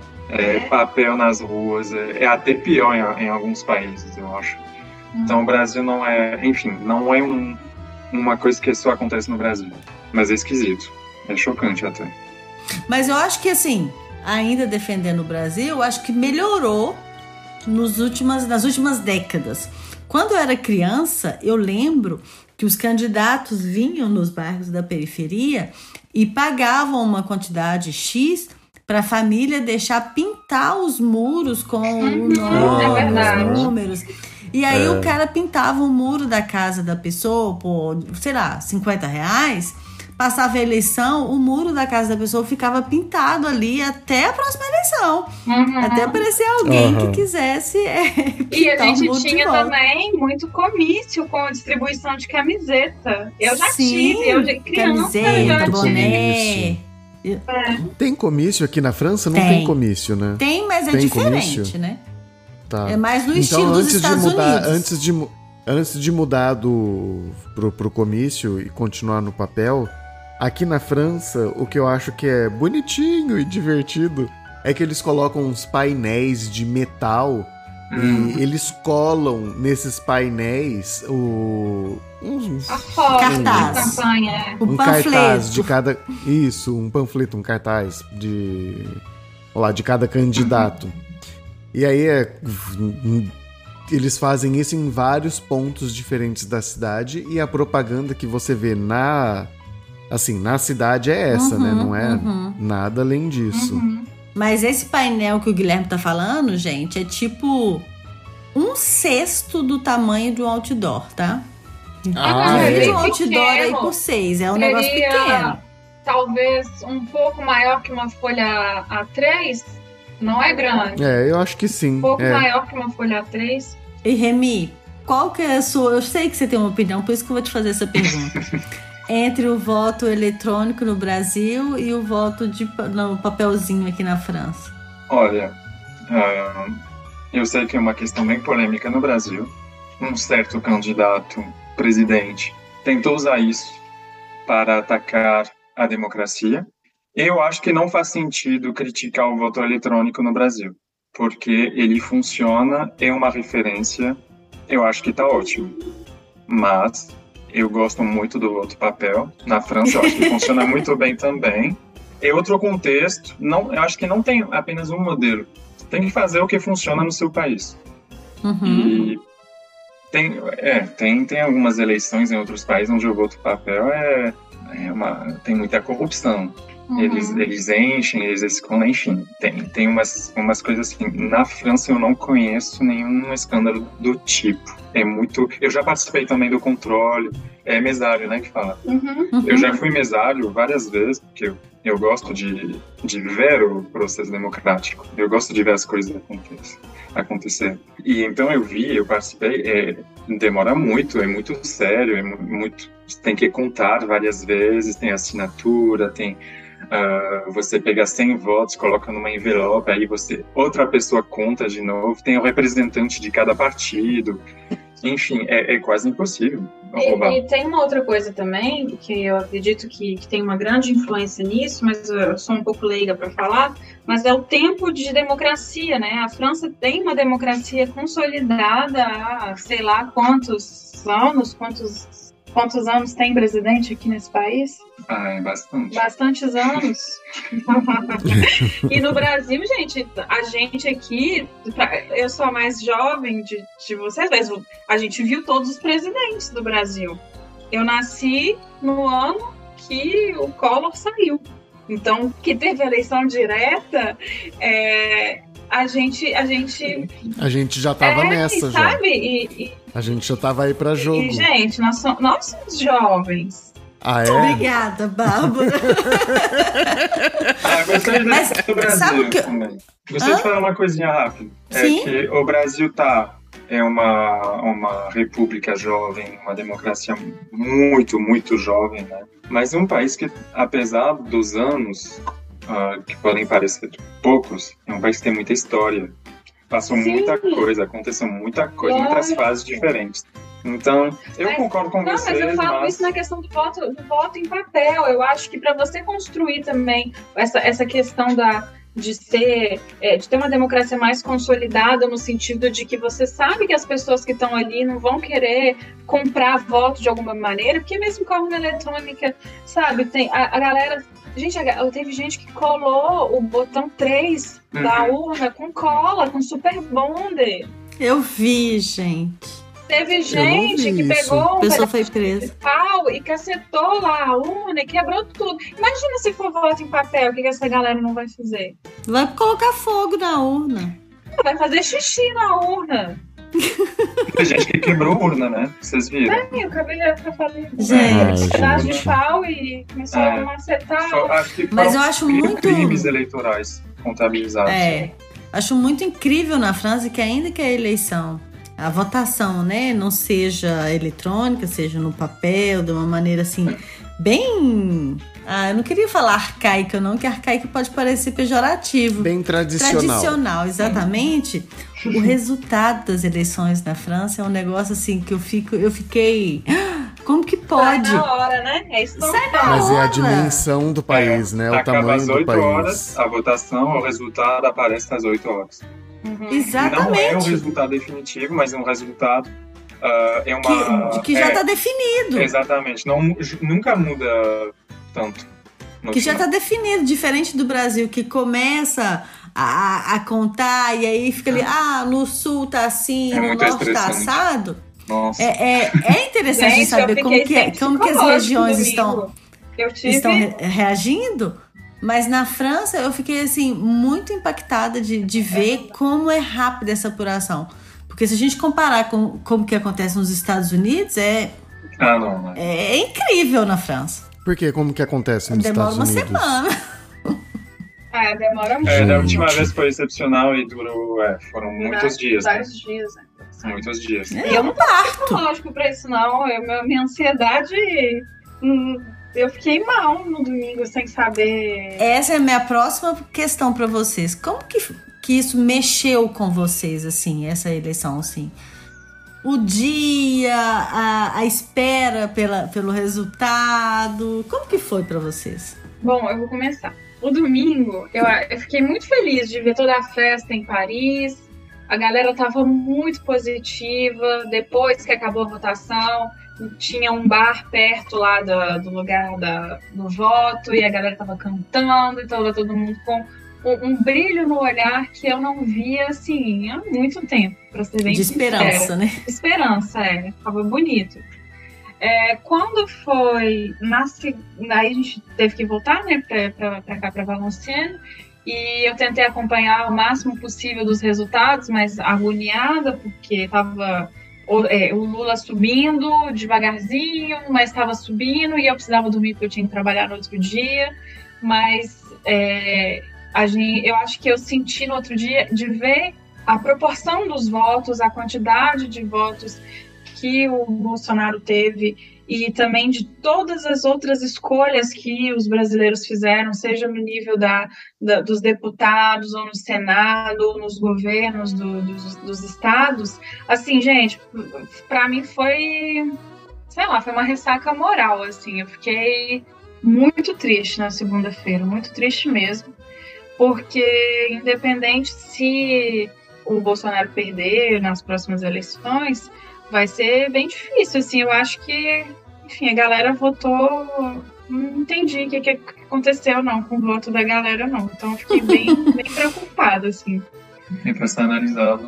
S4: É, papel nas ruas. É, é até pior em, em alguns países, eu acho. Então o Brasil não é... Enfim, não é um, uma coisa que só acontece no Brasil. Mas é esquisito. É chocante até.
S2: Mas eu acho que assim, ainda defendendo o Brasil, eu acho que melhorou nos últimas, nas últimas décadas. Quando eu era criança, eu lembro que os candidatos vinham nos bairros da periferia e pagavam uma quantidade X para a família deixar pintar os muros com o nome,
S3: é verdade.
S2: os números. E aí
S1: É.
S2: o cara pintava o muro da casa da pessoa por, sei lá, cinquenta reais. Passava a eleição, o muro da casa da pessoa ficava pintado ali até a próxima eleição.
S3: Uhum.
S2: Até aparecer alguém
S1: Aham.
S2: que quisesse é,
S3: E a
S2: pintar o
S3: gente
S2: muro de
S3: tinha
S2: volta.
S3: também muito comício com a distribuição de camiseta. Eu já
S2: Sim,
S3: tive, eu de criança
S2: camiseta,
S3: eu já
S1: Muito
S2: boné.
S1: comício. Tem comício aqui na França? Não
S2: Tem.
S1: tem, comício, né?
S2: Tem, mas é
S1: Tem
S2: diferente,
S1: comício?
S2: né?
S1: Tá.
S2: É mais no
S1: Então,
S2: estilo dos
S1: antes de
S2: Estados
S1: mudar,
S2: Unidos.
S1: antes de, mu- antes de mudar do, pro, pro comício e continuar no papel, aqui na França, o que eu acho que é bonitinho e divertido é que eles colocam uns painéis de metal
S4: Hum.
S1: e eles colam nesses painéis o, uns,
S3: A foto
S2: Cartaz.
S3: da campanha.
S2: O
S1: um
S2: panfleto.
S1: cartaz de cada. Isso, um panfleto, um cartaz de. Olha lá, de cada candidato. E aí é. Eles fazem isso em vários pontos diferentes da cidade e a propaganda que você vê na. Assim, na cidade é essa,
S2: Uhum,
S1: né? Não é
S2: uhum.
S1: nada além disso.
S3: Uhum.
S2: Mas esse painel que o Guilherme tá falando, gente, é tipo um sexto do tamanho de um outdoor, tá?
S1: Ah,
S3: é
S2: Divide
S3: bem
S2: um outdoor aí
S3: pequeno.
S2: por seis, é um negócio
S3: Seria
S2: pequeno.
S3: talvez um pouco maior que uma folha A três. Não é grande.
S1: É, eu acho que sim.
S3: Um pouco
S1: é.
S3: maior que uma folha A três.
S2: E Remy, qual que é a sua... Eu sei que você tem uma opinião, por isso que eu vou te fazer essa pergunta. Entre o voto eletrônico no Brasil e o voto de, pa- no papelzinho aqui na França.
S4: Olha, ah, eu sei que é uma questão bem polêmica no Brasil. Um certo candidato presidente tentou usar isso para atacar a democracia. Eu acho que não faz sentido criticar o voto eletrônico no Brasil, porque ele funciona, é uma referência, eu acho que está ótimo. Mas eu gosto muito do voto papel. Na França, eu acho que funciona muito bem também. É outro contexto. Não, eu acho que não tem apenas um modelo. Tem que fazer o que funciona no seu país.
S2: Uhum.
S4: E tem, é, tem, tem algumas eleições em outros países onde o voto papel é, é uma, tem muita corrupção.
S3: Uhum.
S4: Eles, eles enchem, eles escondem, enfim. Tem, tem umas, umas coisas assim. Na França eu não conheço nenhum escândalo do tipo. É muito. Eu já participei também do controle. É mesário, né, que fala.
S3: Uhum.
S2: Uhum.
S4: Eu já fui mesário várias vezes, porque eu, eu gosto de, de ver o processo democrático. Eu gosto de ver as coisas acontecer. acontecer. E então eu vi, eu participei, é, demora muito, é muito sério, é muito, tem que contar várias vezes, tem assinatura, tem... Uh, você pega cem votos, coloca numa envelope, aí você, outra pessoa conta de novo, tem o representante de cada partido, enfim, é, é quase impossível roubar.
S3: E, e tem uma outra coisa também, que eu acredito que, que tem uma grande influência nisso, mas eu sou um pouco leiga para falar, mas é o tempo de democracia, né? A França tem uma democracia consolidada há sei lá quantos anos, quantos... Quantos anos tem presidente aqui nesse país?
S4: Ah, é bastante.
S3: Bastantes anos. E no Brasil, gente, a gente aqui, eu sou a mais jovem de, de vocês, mas a gente viu todos os presidentes do Brasil. Eu nasci no ano que o Collor saiu. Então, que teve eleição direta, é, a gente... A gente,
S1: a gente já tava
S3: é,
S1: nessa,
S3: sabe?
S1: já.
S3: E, e,
S1: A gente já tava aí pra jogo.
S3: E, gente, nós somos, nós somos jovens.
S1: Ah, é?
S2: Obrigada, Bárbara.
S4: Ah, gostaria
S2: Mas,
S4: do Brasil
S2: sabe o que...
S4: também. Gostaria
S2: Hã?
S4: de falar uma coisinha rápida. É
S2: Sim?
S4: que o Brasil tá, é uma, uma república jovem, uma democracia muito, muito jovem, né? Mas é um país que, apesar dos anos uh, que podem parecer poucos, é um país que tem muita história. Passou
S3: Sim.
S4: muita coisa, aconteceu muita coisa,
S3: Claro.
S4: muitas fases diferentes. Então, eu
S3: Mas-
S4: concordo com
S3: Não,
S4: vocês,
S3: mas eu falo
S4: mas...
S3: isso na questão do voto, do voto em papel. Eu acho que para você construir também essa, essa questão da, de ser, é, de ter uma democracia mais consolidada no sentido de que você sabe que as pessoas que estão ali não vão querer comprar voto de alguma maneira, porque mesmo com a urna eletrônica, sabe, tem a, a galera... Gente, a- teve gente que colou o botão três da urna com cola, com super bonder.
S2: Eu vi, gente.
S3: Teve
S1: não
S3: gente
S1: vi
S3: que
S1: isso.
S3: pegou
S2: A
S3: um
S2: pessoa
S3: pedaço
S2: foi
S3: de
S2: presa.
S3: pau e cacetou lá a urna e quebrou tudo. Imagina se for voto em papel, o que que essa galera não vai fazer?
S2: Vai colocar fogo na urna.
S3: Vai fazer xixi na urna.
S4: Tem gente que quebrou urna, né? Vocês viram?
S3: Ai, o cabelo pra fazer
S2: Gente.
S3: um pedaço de
S1: gente.
S3: pau e começou
S4: É.
S3: a macetar.
S4: Só, acho que
S2: Mas
S4: foram
S2: eu acho
S4: cri-
S2: muito-
S4: crimes eleitorais contabilizados.
S2: É. Acho muito incrível na França que ainda que a eleição, a votação, né, não seja eletrônica, seja no papel, de uma maneira assim, bem... Ah, eu não queria falar arcaica não, que arcaica pode parecer pejorativo.
S1: Bem tradicional.
S2: Tradicional, exatamente. O resultado das eleições na França é um negócio assim que eu fico, eu fiquei... Como que
S3: Sai
S2: pode?
S3: na hora, né? É isso.
S2: Sai na
S1: Mas é a
S2: hora.
S1: dimensão do país, né? O
S4: Acaba
S1: tamanho
S4: às
S1: do
S4: oito
S1: país.
S4: horas, a votação, o resultado aparece às oito horas.
S3: Uhum.
S4: Não é o
S2: Exatamente.
S4: resultado definitivo, mas é um resultado. ah, é uma,
S2: Que, que já
S4: é,
S2: está definido.
S4: Exatamente. Não, mu- nunca muda tanto. no
S2: Que já
S4: final.
S2: está definido, diferente do Brasil, que começa a, a contar e aí fica ali, ah, no sul tá assim,
S4: É
S2: no
S4: muito
S2: norte tá
S4: estressante.
S2: assado.
S4: Nossa.
S2: É, é, é interessante
S3: Gente,
S2: saber
S3: eu
S2: como
S3: fiquei
S2: que, é-
S3: sem
S2: como que as
S3: psicológico
S2: regiões
S3: domingo.
S2: estão,
S3: Eu tive...
S2: estão re- reagindo. Mas na França eu fiquei assim muito impactada de, de ver como é rápida essa apuração. Porque se a gente comparar com como que acontece nos Estados Unidos, é,
S4: Ah, não. não.
S2: é incrível na França.
S1: Por quê? Como que acontece nos
S2: Demora
S1: Estados
S2: uma
S1: Unidos?
S2: semana.
S3: Ah, demora muito.
S4: É, da
S1: Gente.
S4: última vez foi excepcional e durou, é, foram muitos dias. Né?
S3: Vários dias, né?
S4: Muitos dias.
S3: E eu não tenho psicológico pra isso, não. Eu, minha, minha ansiedade... hum, eu fiquei mal no domingo, sem saber...
S2: Essa é a minha próxima questão para vocês. Como que, que isso mexeu com vocês, assim, essa eleição, assim? O dia, a, a espera pela, pelo resultado, como que foi para vocês?
S3: Bom, eu vou começar. O domingo, eu, eu fiquei muito feliz de ver toda a festa em Paris. A galera tava muito positiva. Depois que acabou a votação, tinha um bar perto lá do, do lugar da, do voto e a galera tava cantando e tava todo mundo com um, um brilho no olhar que eu não via, assim, há muito tempo, pra ser bem
S2: De
S3: sincera.
S2: esperança, né?
S3: Esperança, é. Tava bonito. É, quando foi... Na, se- aí a gente teve que voltar, né, pra, pra, pra cá, pra Valenciennes. E eu tentei acompanhar o máximo possível dos resultados, mas agoniada, porque tava o, é, o Lula subindo devagarzinho, mas estava subindo e eu precisava dormir porque eu tinha que trabalhar no outro dia. Mas é, a gente, eu acho que eu senti no outro dia de ver a proporção dos votos, a quantidade de votos que o Bolsonaro teve e também de todas as outras escolhas que os brasileiros fizeram, seja no nível da, da, dos deputados, ou no Senado, ou nos governos do, dos, dos estados. Assim, gente, para mim foi, sei lá, foi uma ressaca moral, assim. Eu fiquei muito triste na segunda-feira, muito triste mesmo, porque independente se o Bolsonaro perder nas próximas eleições, vai ser bem difícil, assim, eu acho que, enfim, a galera votou, não entendi o que, que aconteceu, não, com o voto da galera, não, então eu fiquei bem, bem preocupada, assim.
S4: Tem que ser analisado.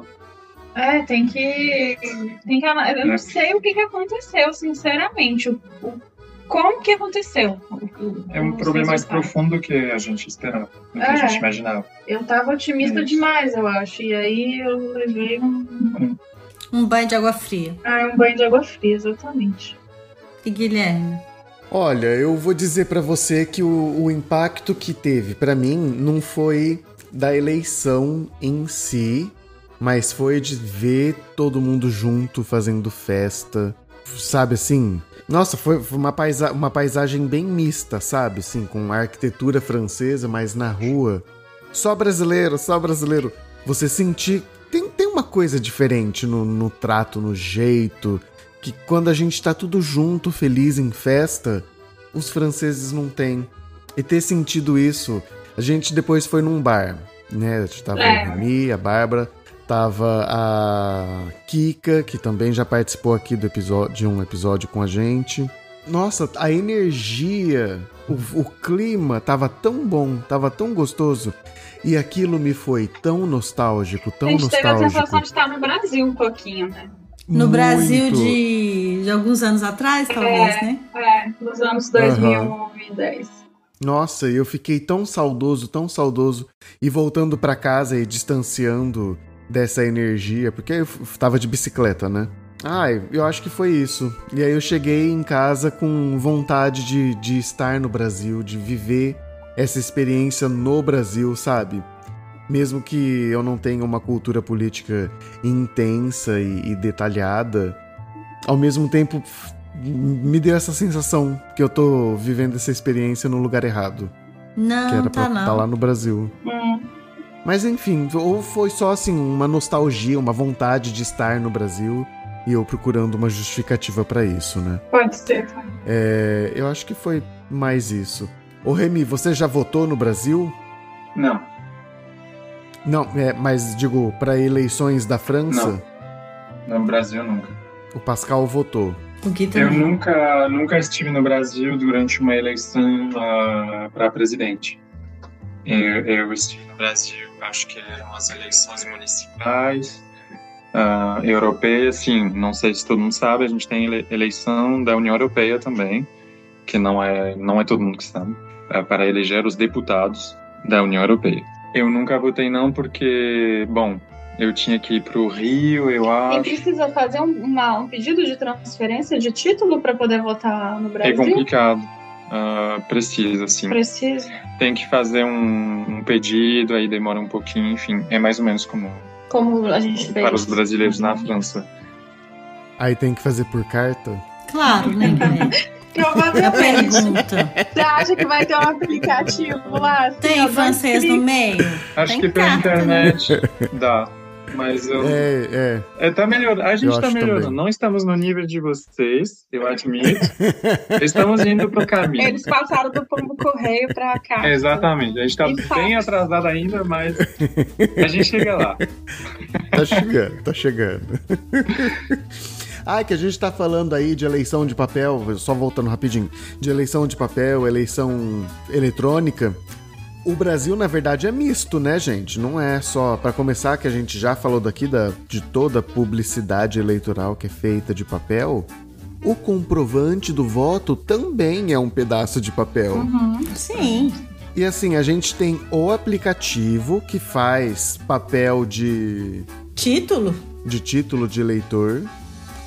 S3: É, tem que, tem que, eu não sei o que, que aconteceu, sinceramente, o, o, como que aconteceu. O,
S4: é um problema mais profundo que a gente esperava, do que é, a gente imaginava.
S3: Eu tava otimista é demais, eu acho, e aí eu levei um...
S2: Um banho de água fria.
S3: Ah, é um banho de água fria, exatamente.
S2: E Guilherme?
S1: Olha, eu vou dizer pra você que o, o impacto que teve pra mim não foi da eleição em si, mas foi de ver todo mundo junto fazendo festa, sabe assim? Nossa, foi uma, paisa- uma paisagem bem mista, sabe? Assim, com arquitetura francesa, mas na rua. Só brasileiro, só brasileiro. Você sentir... Tem, tem uma coisa diferente no, no trato, no jeito, que quando a gente tá tudo junto, feliz em festa, os franceses não têm. E ter sentido isso, a gente depois foi num bar, né? A gente tava é. o Remy, a Bárbara, tava a Kika, que também já participou aqui do episódio, de um episódio com a gente. Nossa, a energia, o, o clima tava tão bom, tava tão gostoso. E aquilo me foi tão nostálgico, tão nostálgico. A gente
S3: nostálgico. Teve a sensação de estar no Brasil um pouquinho, né?
S2: No Muito. Brasil de, de alguns anos atrás, talvez,
S3: é,
S2: né?
S3: É, nos anos dois mil e dez. Uhum.
S1: Nossa, eu fiquei tão saudoso, tão saudoso. E voltando pra casa e distanciando dessa energia, porque eu tava de bicicleta, né? Ah, eu acho que foi isso. E aí eu cheguei em casa com vontade de, de estar no Brasil, de viver essa experiência no Brasil, sabe? Mesmo que eu não tenha uma cultura política intensa e, e detalhada, ao mesmo tempo me deu essa sensação que eu tô vivendo essa experiência no lugar errado.
S2: Não,
S1: que era
S2: tá
S1: pra
S2: não.
S1: estar lá no Brasil.
S3: Hum.
S1: Mas enfim, ou foi só assim uma nostalgia, uma vontade de estar no Brasil e eu procurando uma justificativa pra isso, né?
S3: Pode ser.
S1: É, eu acho que foi mais isso. Ô Remy, você já votou no Brasil?
S4: Não.
S1: Não, é, mas digo, para eleições da França?
S4: Não. No Brasil, nunca.
S1: O Pascal votou.
S2: O Gui
S4: Eu
S2: também.
S4: nunca, nunca estive no Brasil durante uma eleição uh, para presidente. Eu, eu estive no Brasil, acho que eram as eleições municipais, uh, europeias, sim, não sei se todo mundo sabe, a gente tem ele- eleição da União Europeia também, que não é, não é todo mundo que sabe, é para eleger os deputados da União Europeia. Eu nunca votei não porque, bom, eu tinha que ir pro Rio, eu
S3: E
S4: acho.
S3: precisa fazer um, uma, um pedido de transferência de título para poder votar no
S4: É
S3: Brasil?
S4: complicado. Uh, precisa, sim.
S3: Precisa.
S4: Tem que fazer um, um pedido, aí demora um pouquinho, enfim. É mais ou menos comum
S3: Como a gente fez.
S4: para os brasileiros na França.
S1: Aí tem que fazer por carta?
S2: Claro, né, Guilherme? A
S3: Provavelmente.
S2: pergunta.
S3: Você acha que vai ter um aplicativo lá? assim,
S2: Tem
S3: ó,
S2: francês
S3: dois
S2: no meio?
S4: Acho
S2: Tem
S4: que pela
S2: carta, né?
S4: internet dá. Mas eu...
S1: É, é.
S4: É, tá melhorando. A gente
S1: Eu
S4: tá
S1: acho
S4: melhorando.
S1: também.
S4: Não estamos no nível de vocês, eu admito. Estamos indo pro caminho.
S3: Eles passaram do pombo correio pra cá.
S4: Exatamente. A gente tá
S3: E
S4: bem
S3: fax.
S4: atrasado ainda, mas a gente chega lá.
S1: Tá chegando, tá chegando. Ah, que a gente tá falando aí de eleição de papel, só voltando rapidinho, de eleição de papel, eleição eletrônica. O Brasil, na verdade, é misto, né, gente? Não é só... Pra começar, que a gente já falou daqui da, de toda a publicidade eleitoral que é feita de papel, o comprovante do voto também é um pedaço de papel.
S2: Uhum, sim.
S1: E assim, a gente tem o aplicativo que faz papel de,
S2: Título?
S1: de título de eleitor.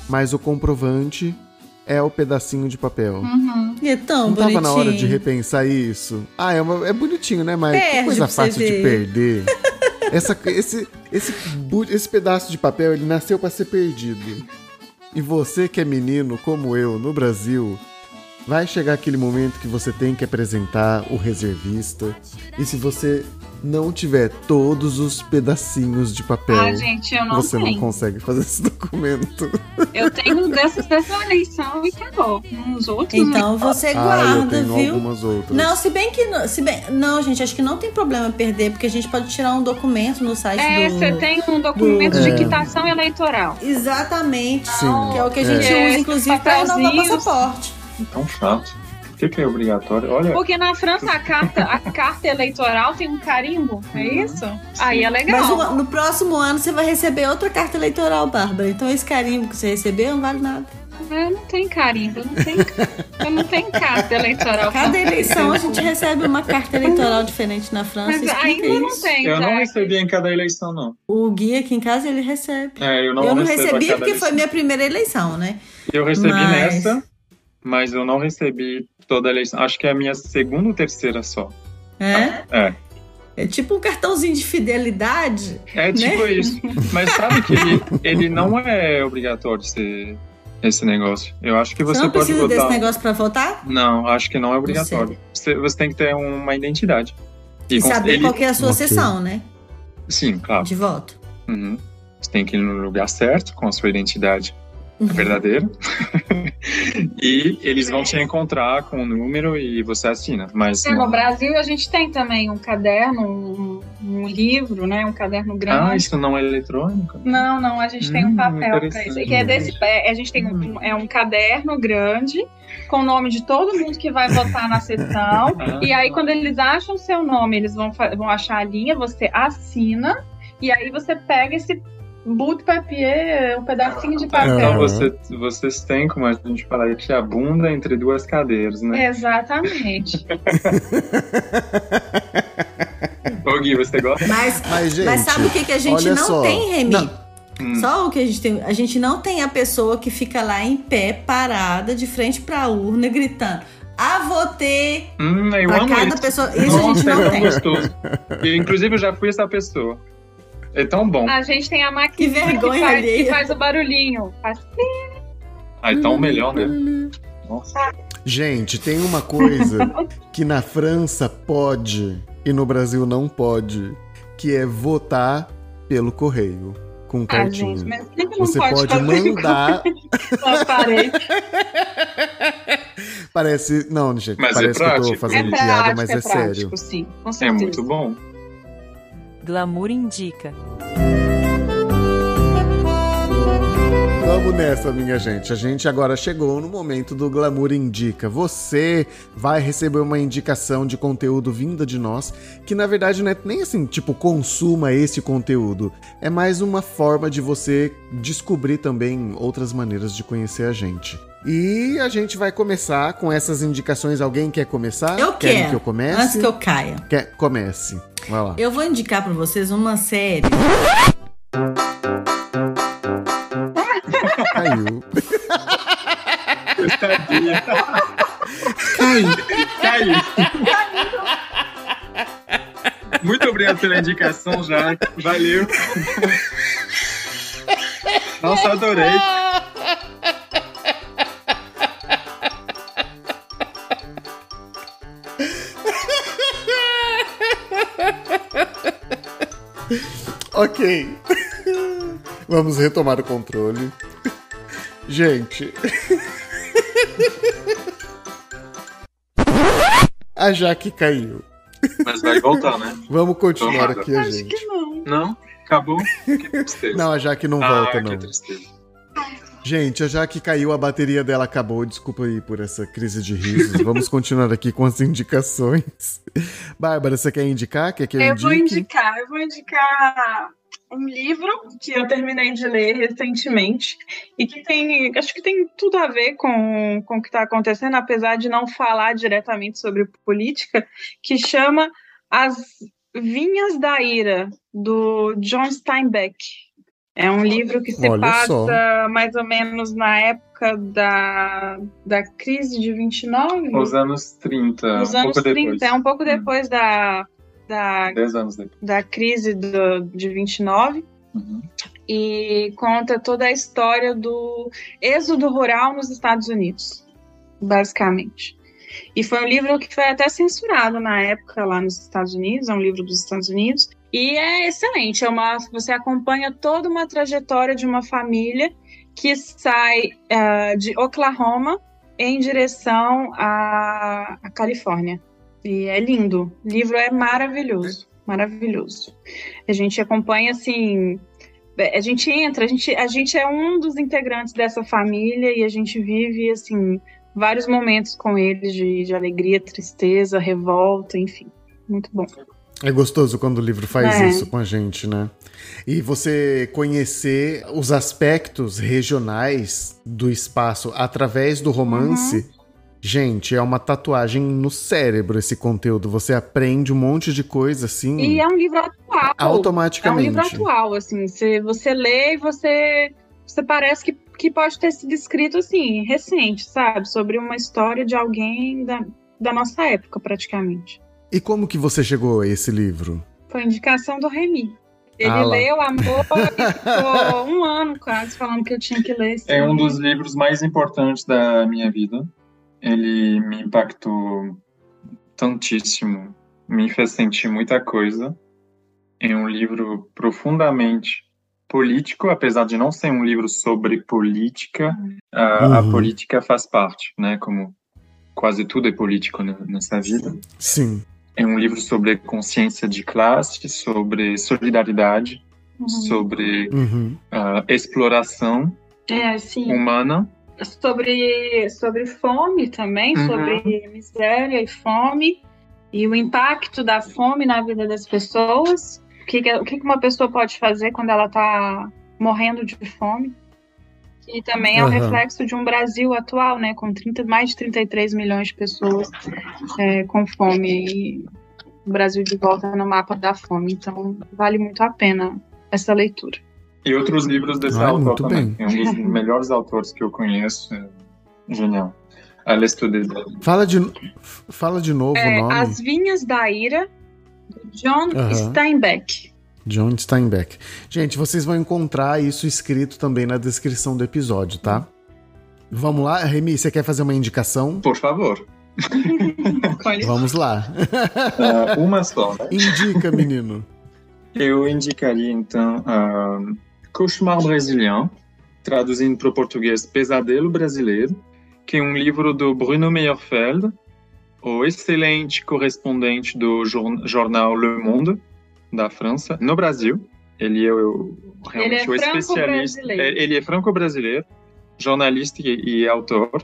S1: mas o comprovante é o pedacinho de papel.
S3: Uhum.
S2: E é tão
S1: Não
S2: bonitinho.
S1: tava na hora de repensar isso? Ah, é, uma- é bonitinho, né? Mas
S2: Perde
S1: que coisa
S2: pra você
S1: fácil de
S2: ver.
S1: perder. Essa, esse, esse, bu- esse pedaço de papel, ele nasceu pra ser perdido. E você que é menino, como eu, no Brasil, vai chegar aquele momento que você tem que apresentar o reservista. E se você não tiver todos os pedacinhos de papel,
S3: Ah, gente, eu não
S1: você
S3: tenho.
S1: não consegue fazer esse documento.
S3: Eu tenho dessas dessa eleição e acabou. Uns outros.
S2: Então você
S1: Ah, eu
S2: guarda,
S1: tenho
S2: viu?
S1: algumas outras.
S2: Não, se bem que. não- Se bem, não, gente, acho que não tem problema perder, porque a gente pode tirar um documento no site
S3: É,
S2: do.
S3: você tem um documento
S1: do-
S3: de
S1: É.
S3: quitação eleitoral.
S2: Exatamente.
S1: Sim,
S2: Que é o que a gente
S3: é.
S2: usa, inclusive, pra renovar
S3: Papelzinhos.
S2: passaporte.
S4: Tão chato. Por que, que é obrigatório? Olha,
S3: Porque na França a carta, a carta eleitoral tem um carimbo, é isso? Aí é
S2: Mas
S3: legal.
S2: o- no próximo ano você vai receber outra carta eleitoral, Bárbara. Então esse carimbo que você recebeu não vale nada.
S3: Eu não tenho carimbo, eu não tenho, eu não tenho carta eleitoral.
S2: Cada eleição a gente recebe uma carta eleitoral diferente na França.
S3: Mas
S2: Explica
S3: ainda não
S2: isso.
S3: tem.
S4: eu não
S3: tá?
S4: recebi em cada eleição, não.
S2: O guia aqui em casa ele recebe.
S4: É, eu não,
S2: eu não
S4: recebo a
S2: recebi
S4: cada
S2: porque foi
S4: eleição.
S2: minha primeira eleição, né?
S4: Eu recebi
S2: Mas-
S4: nessa, mas eu não recebi toda a eleição. Acho que é a minha segunda ou terceira só.
S2: É?
S4: É.
S2: É tipo um cartãozinho de fidelidade.
S4: É tipo
S2: Né?
S4: isso. Mas sabe que ele, ele não é obrigatório ser esse negócio. Eu acho que
S2: Você,
S4: você,
S2: não
S4: pode
S2: precisa
S4: votar.
S2: desse negócio pra votar?
S4: Não, acho que não é obrigatório. Você, você tem que ter uma identidade.
S2: E
S4: com-
S2: saber
S4: ele-
S2: qual que é a sua
S1: Ok.
S2: sessão, né?
S4: Sim, claro.
S2: De voto.
S4: Uhum. Você tem que ir no lugar certo, com a sua identidade verdadeira. E eles vão te encontrar com o número e você assina. Mas
S3: É, no
S4: não-
S3: Brasil a gente tem também um caderno, um, um livro, né? Um caderno grande.
S4: Ah, isso não é eletrônico?
S3: Não, não, a gente tem um
S4: Hum,
S3: papel para
S4: interessante.
S3: isso. Que é desse, é, a gente tem um, é um caderno grande com o nome de todo mundo que vai votar na sessão.
S4: Ah.
S3: E aí, quando eles acham o seu nome, eles vão, fa- vão achar a linha, você assina, e aí você pega esse bout de papier, um pedacinho de
S4: Então
S3: papel.
S1: Aham.
S4: você, vocês têm, como a gente fala aqui, a bunda entre duas cadeiras, né?
S3: Exatamente.
S4: Ô Gui, você gosta?
S2: Mas,
S1: Mas, gente,
S2: mas sabe o que, que a gente
S1: olha
S2: não
S1: só.
S2: tem, Remy?
S1: Não.
S4: Hum.
S2: Só o que a gente tem. A gente não tem a pessoa que fica lá em pé, parada, de frente pra urna, gritando. Ah, votei!
S4: Hum, eu
S2: Pra
S4: amo
S2: cada
S4: isso.
S2: pessoa. Isso a gente
S4: Nossa, é
S2: não
S4: tão
S2: tem.
S4: gostoso. E, inclusive, eu já fui essa pessoa. É tão bom.
S3: A gente tem a máquina
S2: Que vergonha
S3: que, faz, que
S2: alheia.
S3: faz o barulhinho. Faz-
S4: Ah, então melhor, né? Nossa.
S1: Gente, tem uma coisa que na França pode e no Brasil não pode, que é votar pelo correio com
S3: Ah,
S1: cartinha.
S3: gente, mas por que não
S1: Você
S3: pode,
S1: pode
S3: fazer
S1: mandar.
S3: Só parei.
S1: Parece. Não, gente,
S4: Mas é
S1: parece que eu tô
S4: prático.
S1: fazendo
S3: é
S1: piada,
S3: prático,
S1: mas
S3: é,
S1: é, sério.
S3: prático, sim, com
S4: É
S3: certeza.
S4: muito bom.
S7: Glamour indica.
S1: Vamos nessa, minha gente. A gente agora chegou no momento do Glamour Indica. Você vai receber uma indicação de conteúdo vinda de nós, que na verdade não é nem assim, tipo, consuma esse conteúdo. É mais uma forma de você descobrir também outras maneiras de conhecer a gente. E a gente vai começar com essas indicações. Alguém quer começar?
S2: Eu
S1: Querem
S2: quero.
S1: que eu comece?
S2: Antes que eu caia.
S1: Quer... Comece. Vai lá.
S2: Eu vou indicar pra vocês uma série.
S1: Caiu.
S4: Eu sabia. Caiu. Caiu. Muito obrigado pela indicação, Jaque. Valeu. Nossa, adorei.
S1: Ok. Vamos retomar o controle. Gente. A Jaque caiu.
S4: Mas vai voltar, né?
S1: Vamos continuar
S4: Tomara.
S1: aqui, a
S3: Acho
S1: gente.
S3: que não.
S4: Não? Acabou? Que tristeza.
S1: Não, a Jaque não
S4: ah,
S1: volta,
S4: que
S1: não.
S4: tristeza.
S1: Gente, a Jaque caiu, a bateria dela acabou. Desculpa aí por essa crise de risos. Vamos continuar aqui com as indicações. Bárbara, você quer indicar? Quer que eu,
S3: Eu
S1: indique?
S3: vou indicar, eu vou indicar um livro que eu terminei de ler recentemente e que tem, acho que tem tudo a ver com, com o que está acontecendo, apesar de não falar diretamente sobre política, que chama As Vinhas da Ira, do John Steinbeck. É um livro que se
S1: Olha
S3: passa
S1: só.
S3: mais ou menos na época da, da crise de vinte e nove.
S4: Os anos trinta,
S3: Os
S4: um
S3: anos
S4: pouco
S3: trinta,
S4: depois.
S3: é um pouco
S4: Hum.
S3: depois da, da,
S4: Dez anos depois.
S3: da crise do, de vinte e nove.
S4: Uhum.
S3: E conta toda a história do êxodo rural nos Estados Unidos, basicamente. E foi um livro que foi até censurado na época lá nos Estados Unidos, é um livro dos Estados Unidos, e é excelente, é uma, você acompanha toda uma trajetória de uma família que sai uh, de Oklahoma em direção à, à Califórnia. E é lindo, o livro é maravilhoso, maravilhoso. A gente acompanha, assim, a gente entra, a gente, a gente é um dos integrantes dessa família e a gente vive, assim, vários momentos com eles de, de alegria, tristeza, revolta, enfim, muito bom.
S1: É gostoso quando o livro faz
S3: É.
S1: isso com a gente, né? E você conhecer os aspectos regionais do espaço através do romance,
S3: Uhum.
S1: gente, é uma tatuagem no cérebro esse conteúdo. Você aprende um monte de coisa assim.
S3: E é um livro atual.
S1: Automaticamente.
S3: É um livro atual, assim, você, você lê e você, você parece que, que pode ter sido escrito, assim, recente, sabe? Sobre uma história de alguém da, da nossa época, praticamente.
S1: E como que você chegou a esse livro?
S3: Foi indicação do Remy. Ele
S1: Ah lá.
S3: leu, amor, e ficou um ano quase falando que eu tinha que ler esse
S4: É um
S3: livro.
S4: dos livros mais importantes da minha vida. Ele me impactou tantíssimo, me fez sentir muita coisa. É um livro profundamente político, apesar de não ser um livro sobre política, a, a
S1: Uhum.
S4: política faz parte, né? Como quase tudo é político né, nessa vida.
S1: Sim.
S4: É um livro sobre consciência de classe, sobre solidariedade,
S3: Uhum.
S4: sobre
S1: Uhum.
S4: uh, exploração
S3: É, sim.
S4: humana.
S3: Sobre, sobre fome também,
S4: Uhum.
S3: sobre miséria e fome, e o impacto da fome na vida das pessoas. O que, que- o que que uma pessoa pode fazer quando ela está morrendo de fome? E também é um
S1: Aham.
S3: reflexo de um Brasil atual, né, com trinta, mais de trinta e três milhões de pessoas é, com fome, e o Brasil de volta no mapa da fome. Então, vale muito a pena essa leitura.
S4: E outros livros desse
S1: Ah,
S4: autor
S1: muito
S4: também.
S1: bem.
S4: É um dos melhores autores que eu conheço. É genial. A L'Estude dele.
S1: Fala de, fala de novo o
S3: É,
S1: nome.
S3: As Vinhas da Ira, do John
S1: Aham.
S3: Steinbeck.
S1: John Steinbeck. Gente, vocês vão encontrar isso escrito também na descrição do episódio, tá? Vamos lá, Remy, você quer fazer uma indicação?
S4: Por favor.
S3: Olha,
S1: Vamos lá.
S4: Ah, uma só. Né?
S1: Indica, menino.
S4: Eu indicaria, então, uh, Cauchemar Brésilien, traduzindo para o português Pesadelo Brasileiro, que é um livro do Bruno Meyerfeld, o excelente correspondente do jor- jornal Le Monde, da França, no Brasil. Ele é o, realmente
S3: Ele é
S4: o especialista.
S3: franco-brasileiro.
S4: é- Ele é franco-brasileiro, jornalista e, e autor.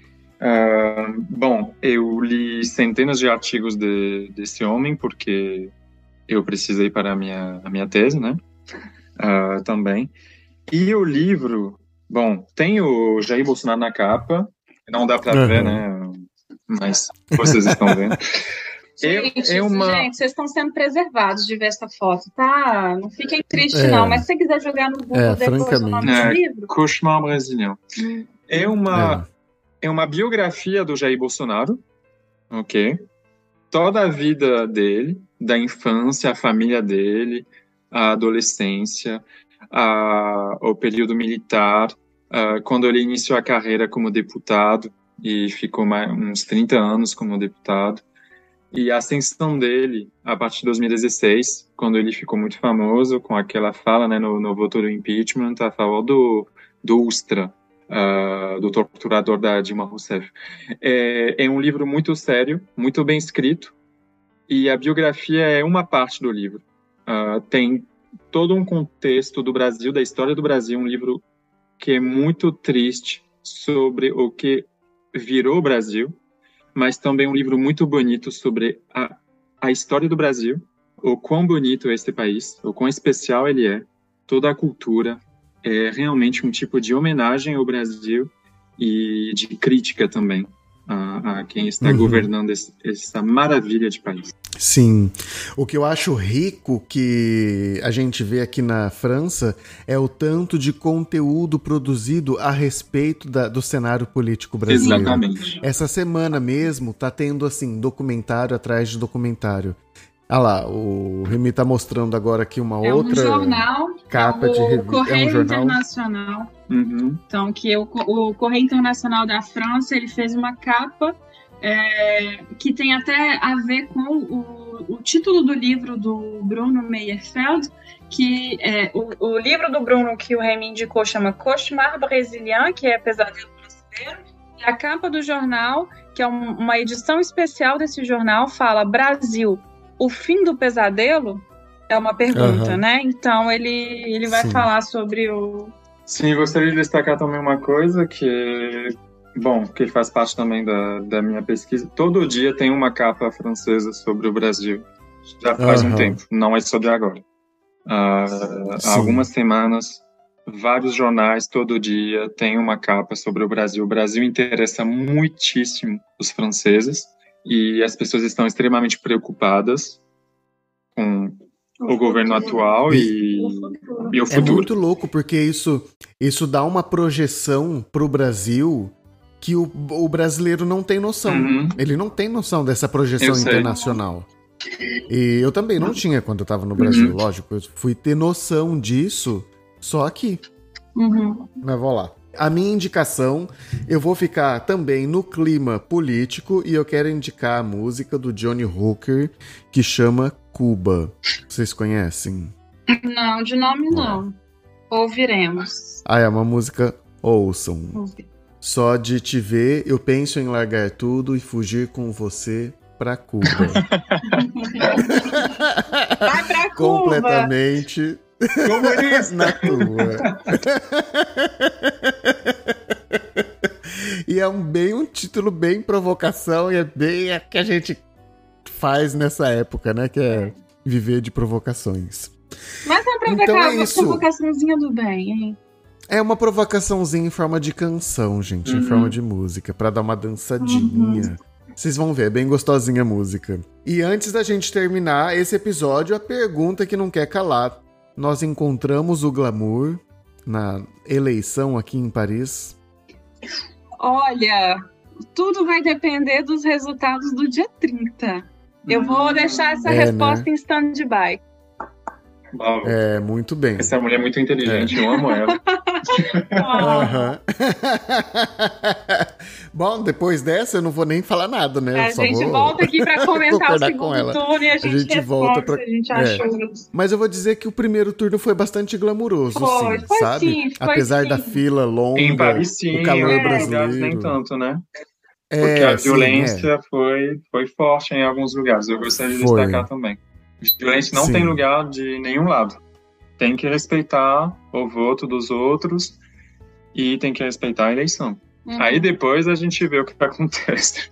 S4: Ah, bom, eu li centenas de artigos de, desse homem, porque eu precisei para a minha, a minha tese, né? Ah, também. E o livro, bom, tem o Jair Bolsonaro na capa, não dá para
S1: Uhum.
S4: ver, né? Mas vocês estão vendo.
S3: gente,
S4: é, é uma...
S3: gente, vocês estão sendo preservados de ver essa foto, tá? Não fiquem tristes,
S1: É.
S3: não. Mas se você quiser jogar no Google
S1: É,
S3: depois o nome
S1: francamente.
S3: do
S4: É,
S3: livro...
S4: Cauchemar Brésilien.
S3: Hum.
S4: É uma, é. uma biografia do Jair Bolsonaro, ok? Toda a vida dele, da infância, a família dele, a adolescência, a, o período militar, a, quando ele iniciou a carreira como deputado e ficou mais, uns trinta anos como deputado, e a ascensão dele a partir de dois mil e dezesseis, quando ele ficou muito famoso com aquela fala, né, no, no voto do impeachment a favor do, do Ustra, uh, do torturador da Dilma Rousseff. É, é um livro muito sério, muito bem escrito, e a biografia é uma parte do livro. Uh, tem todo um contexto do Brasil, da história do Brasil, um livro que é muito triste sobre o que virou o Brasil, mas também um livro muito bonito sobre a, a história do Brasil, o quão bonito é este país, o quão especial ele é, toda a cultura. É realmente um tipo de homenagem ao Brasil e de crítica também a, a quem está
S1: Uhum.
S4: governando esse, essa maravilha de país.
S1: Sim. O que eu acho rico que a gente vê aqui na França é o tanto de conteúdo produzido a respeito da- do cenário político brasileiro.
S4: Exatamente.
S1: Essa semana mesmo tá tendo, assim, documentário atrás de documentário. Ah lá, o Remy tá mostrando agora aqui uma
S3: É
S1: outra
S3: um jornal,
S1: capa
S3: é o
S1: de revista.
S3: Correio
S1: É um jornal?
S3: Internacional.
S4: Uhum.
S3: Então, que o, o Correio Internacional da França, ele fez uma capa é, que tem até a ver com o, o título do livro do Bruno Meyerfeld, que é, o, o livro do Bruno que o Remy indicou chama Cauchemar Brésilien, que é Pesadelo Brasileiro, e a capa do jornal, que é um, uma edição especial desse jornal, fala Brasil, o fim do pesadelo? É uma pergunta,
S1: Aham.
S3: né? Então, ele, ele vai
S1: Sim.
S3: falar sobre o...
S4: Sim, gostaria de destacar também uma coisa que, bom, que faz parte também da, da minha pesquisa. Todo dia tem uma capa francesa sobre o Brasil. Já faz
S1: Aham.
S4: um tempo, não é sobre agora. Ah,
S1: Sim.
S4: há algumas semanas, vários jornais, todo dia, tem uma capa sobre o Brasil. O Brasil interessa muitíssimo os franceses e as pessoas estão extremamente preocupadas com o governo atual e, e o
S1: É
S4: futuro.
S1: muito louco, porque isso, isso dá uma projeção pro Brasil que o, o brasileiro não tem noção.
S4: Uhum.
S1: Ele não tem noção dessa projeção
S4: Eu sei.
S1: internacional. E eu também não tinha quando eu tava no Brasil,
S4: Uhum.
S1: lógico. Eu fui ter noção disso só aqui.
S3: Uhum.
S1: Mas vamos lá. A minha indicação, eu vou ficar também no clima político e eu quero indicar a música do Johnny Hooker que chama Cuba. Vocês conhecem?
S3: Não, de nome não. Ouviremos.
S1: Ah, é uma música ouçam.
S3: Ouvi-
S1: Só de te ver, eu penso em largar tudo e fugir com você pra Cuba.
S3: Vai pra Cuba!
S1: Completamente na tua. E é um bem um título bem provocação e é bem a que a gente faz nessa época, né? Que é viver de provocações.
S3: Mas é uma provoca...
S1: Então é
S3: uma
S1: isso.
S3: provocaçãozinha do bem, hein?
S1: É uma provocaçãozinha em forma de canção, gente, em
S4: Uhum.
S1: forma de música, pra dar uma dançadinha. Vocês vão ver, é bem gostosinha a música. E antes da gente terminar esse episódio, a pergunta que não quer calar. Nós encontramos o glamour na eleição aqui em Paris?
S3: Olha, tudo vai depender dos resultados do dia trinta. Eu vou deixar essa
S1: É,
S3: resposta
S1: né?
S3: em stand-by.
S4: Uau.
S1: É, muito bem.
S4: Essa mulher é muito inteligente, eu amo ela.
S1: Aham. Bom, depois dessa eu não vou nem falar nada, né? Eu
S3: A
S1: só
S3: gente
S1: vou
S3: volta aqui para comentar o
S1: concordar com
S3: segundo
S1: ela.
S3: turno e a gente,
S1: gente
S3: responde
S1: volta pra-
S3: se a gente
S1: é.
S3: achou.
S1: Mas eu vou dizer que o primeiro turno foi bastante glamuroso,
S3: Foi,
S1: sim,
S3: foi
S1: sabe?
S3: sim, foi
S1: Apesar
S3: sim.
S1: da fila longa,
S4: Em Paris, sim,
S1: o calor
S4: em alguns lugares
S1: brasileiro.
S4: nem tanto, né?
S1: É,
S4: Porque a
S1: sim,
S4: violência foi, foi forte em alguns lugares. Eu gostaria de
S1: Foi.
S4: destacar também. Violência não
S1: Sim.
S4: tem lugar de nenhum lado. Tem que respeitar o voto dos outros e tem que respeitar a eleição.
S3: Uhum.
S4: Aí depois a gente vê o que acontece.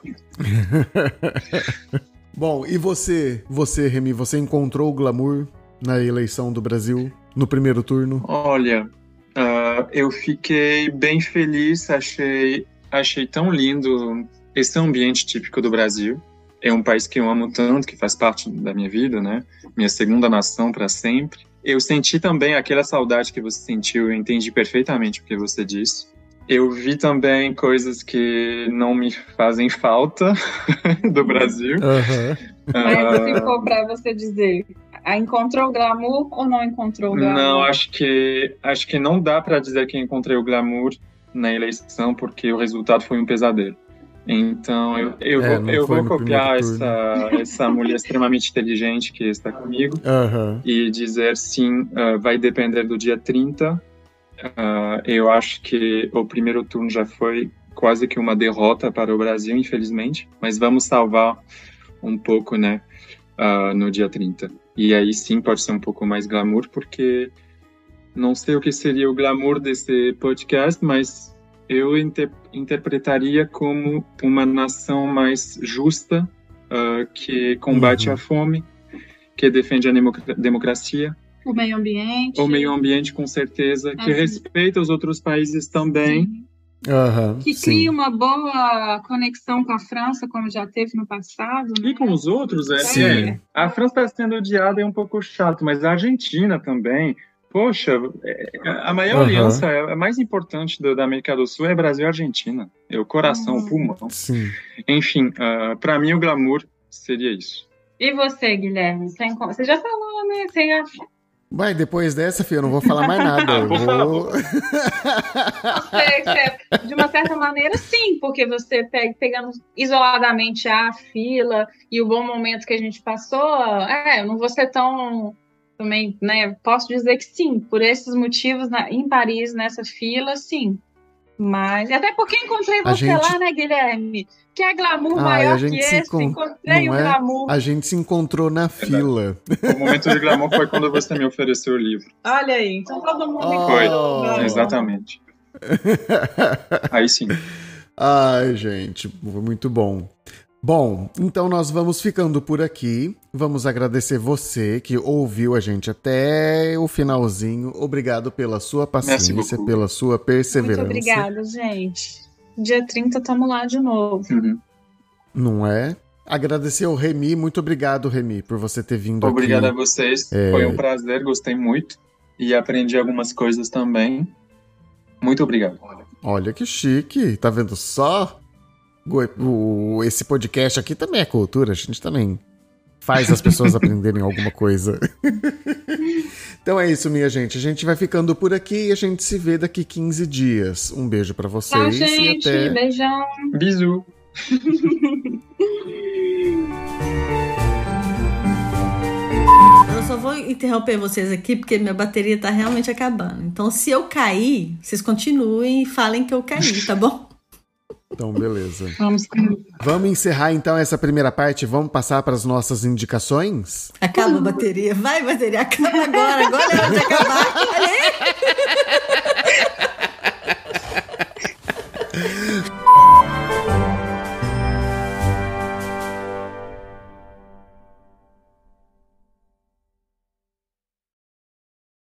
S1: Bom, e você, você, Remy, você encontrou o glamour na eleição do Brasil no primeiro turno?
S4: Olha, ah, eu fiquei bem feliz, achei, achei tão lindo esse ambiente típico do Brasil. É um país que eu amo tanto, que faz parte da minha vida, né? Minha segunda nação para sempre. Eu senti também aquela saudade que você sentiu, eu entendi perfeitamente o que você disse. Eu vi também coisas que não me fazem falta do Brasil.
S1: Aham.
S3: Mas
S4: Ah,
S3: se for para você dizer, ah, encontrou o glamour ou não encontrou o glamour?
S4: Não, acho que acho que não dá para dizer que encontrei o glamour na eleição, porque o resultado foi um pesadelo. Então eu, eu
S1: É,
S4: vou,
S1: não
S4: eu
S1: foi
S4: vou
S1: no
S4: copiar
S1: primeiro turno.
S4: essa essa mulher extremamente inteligente que está comigo
S1: Aham.
S4: e dizer sim, ah, vai depender do dia trinta. Ah, eu acho que o primeiro turno já foi quase que uma derrota para o Brasil, infelizmente, mas vamos salvar um pouco, né, ah, no dia trinta. E aí sim pode ser um pouco mais glamour, porque não sei o que seria o glamour desse podcast, mas eu inter- interpretaria como uma nação mais justa, ah, que combate
S1: Uhum.
S4: a fome, que defende a democra- democracia,
S3: O meio ambiente.
S4: o meio ambiente, com certeza, que
S3: Uhum.
S4: respeita os outros países também,
S3: Sim.
S1: Aham,
S3: que
S1: sim.
S3: cria uma boa conexão com a França, como já teve no passado.
S4: E
S3: Né?
S4: com os outros, é,
S1: Sim.
S4: é, a França está sendo odiada é um pouco chato, mas a Argentina também. Poxa, é, a maior
S1: Aham.
S4: aliança, é, a mais importante da, da América do Sul é Brasil e Argentina. É o coração, o pulmão.
S1: Sim.
S4: Enfim, uh, para mim o glamour seria isso.
S3: E você, Guilherme? Você, enco- você já falou, né? Você
S1: Vai, depois dessa, filho, eu não vou falar mais nada. Eu
S4: Por
S1: vou...
S3: Você, você, de uma certa maneira, sim, porque você pega, pegando isoladamente a fila e o bom momento que a gente passou, é, eu não vou ser tão, também, né, posso dizer que sim, por esses motivos, na, em Paris, nessa fila, sim. Mas, e até porque encontrei
S1: A
S3: você
S1: gente-
S3: lá, né, Guilherme? Que é glamour
S1: Ai,
S3: maior
S1: a gente
S3: que
S1: se
S3: esse,
S1: encon-
S3: encontrei
S1: não
S3: o
S1: é?
S3: glamour.
S1: A gente se encontrou na fila.
S4: O momento de glamour foi quando você me ofereceu o livro.
S3: Olha aí, então todo mundo
S1: Oh.
S4: Foi,
S3: encontrou.
S4: exatamente. Aí sim.
S1: Ai, gente, muito bom. Bom, então nós vamos ficando por aqui. Vamos agradecer você que ouviu a gente até o finalzinho. Obrigado pela sua paciência,
S4: beaucoup.
S1: pela sua perseverança.
S3: Muito obrigada, gente. Dia trinta, tamo lá de novo.
S4: Uhum.
S1: Não é? Agradecer ao Remy. Muito obrigado, Remy, por você ter vindo
S4: Obrigado a
S1: aqui.
S4: vocês.
S1: É.
S4: Foi um prazer, gostei muito. E aprendi algumas coisas também. Muito obrigado.
S1: Olha que chique, tá vendo só? O- o- esse podcast aqui também é cultura, a gente também faz as pessoas aprenderem alguma coisa. Então é isso, minha gente. A gente vai ficando por aqui e a gente se vê daqui quinze dias. Um beijo pra vocês
S3: Tchau,
S1: e
S3: gente.
S1: até...
S3: Beijão.
S4: Bisous.
S2: Eu só vou interromper vocês aqui porque minha bateria tá realmente acabando. Então, se eu cair, vocês continuem e falem que eu caí, tá bom?
S1: Então, beleza.
S3: Vamos com...
S1: Vamos encerrar então essa primeira parte. Vamos passar para as nossas indicações?
S2: Acaba a bateria. Vai, bateria, acaba agora. Agora é hora de acabar. Olha aí.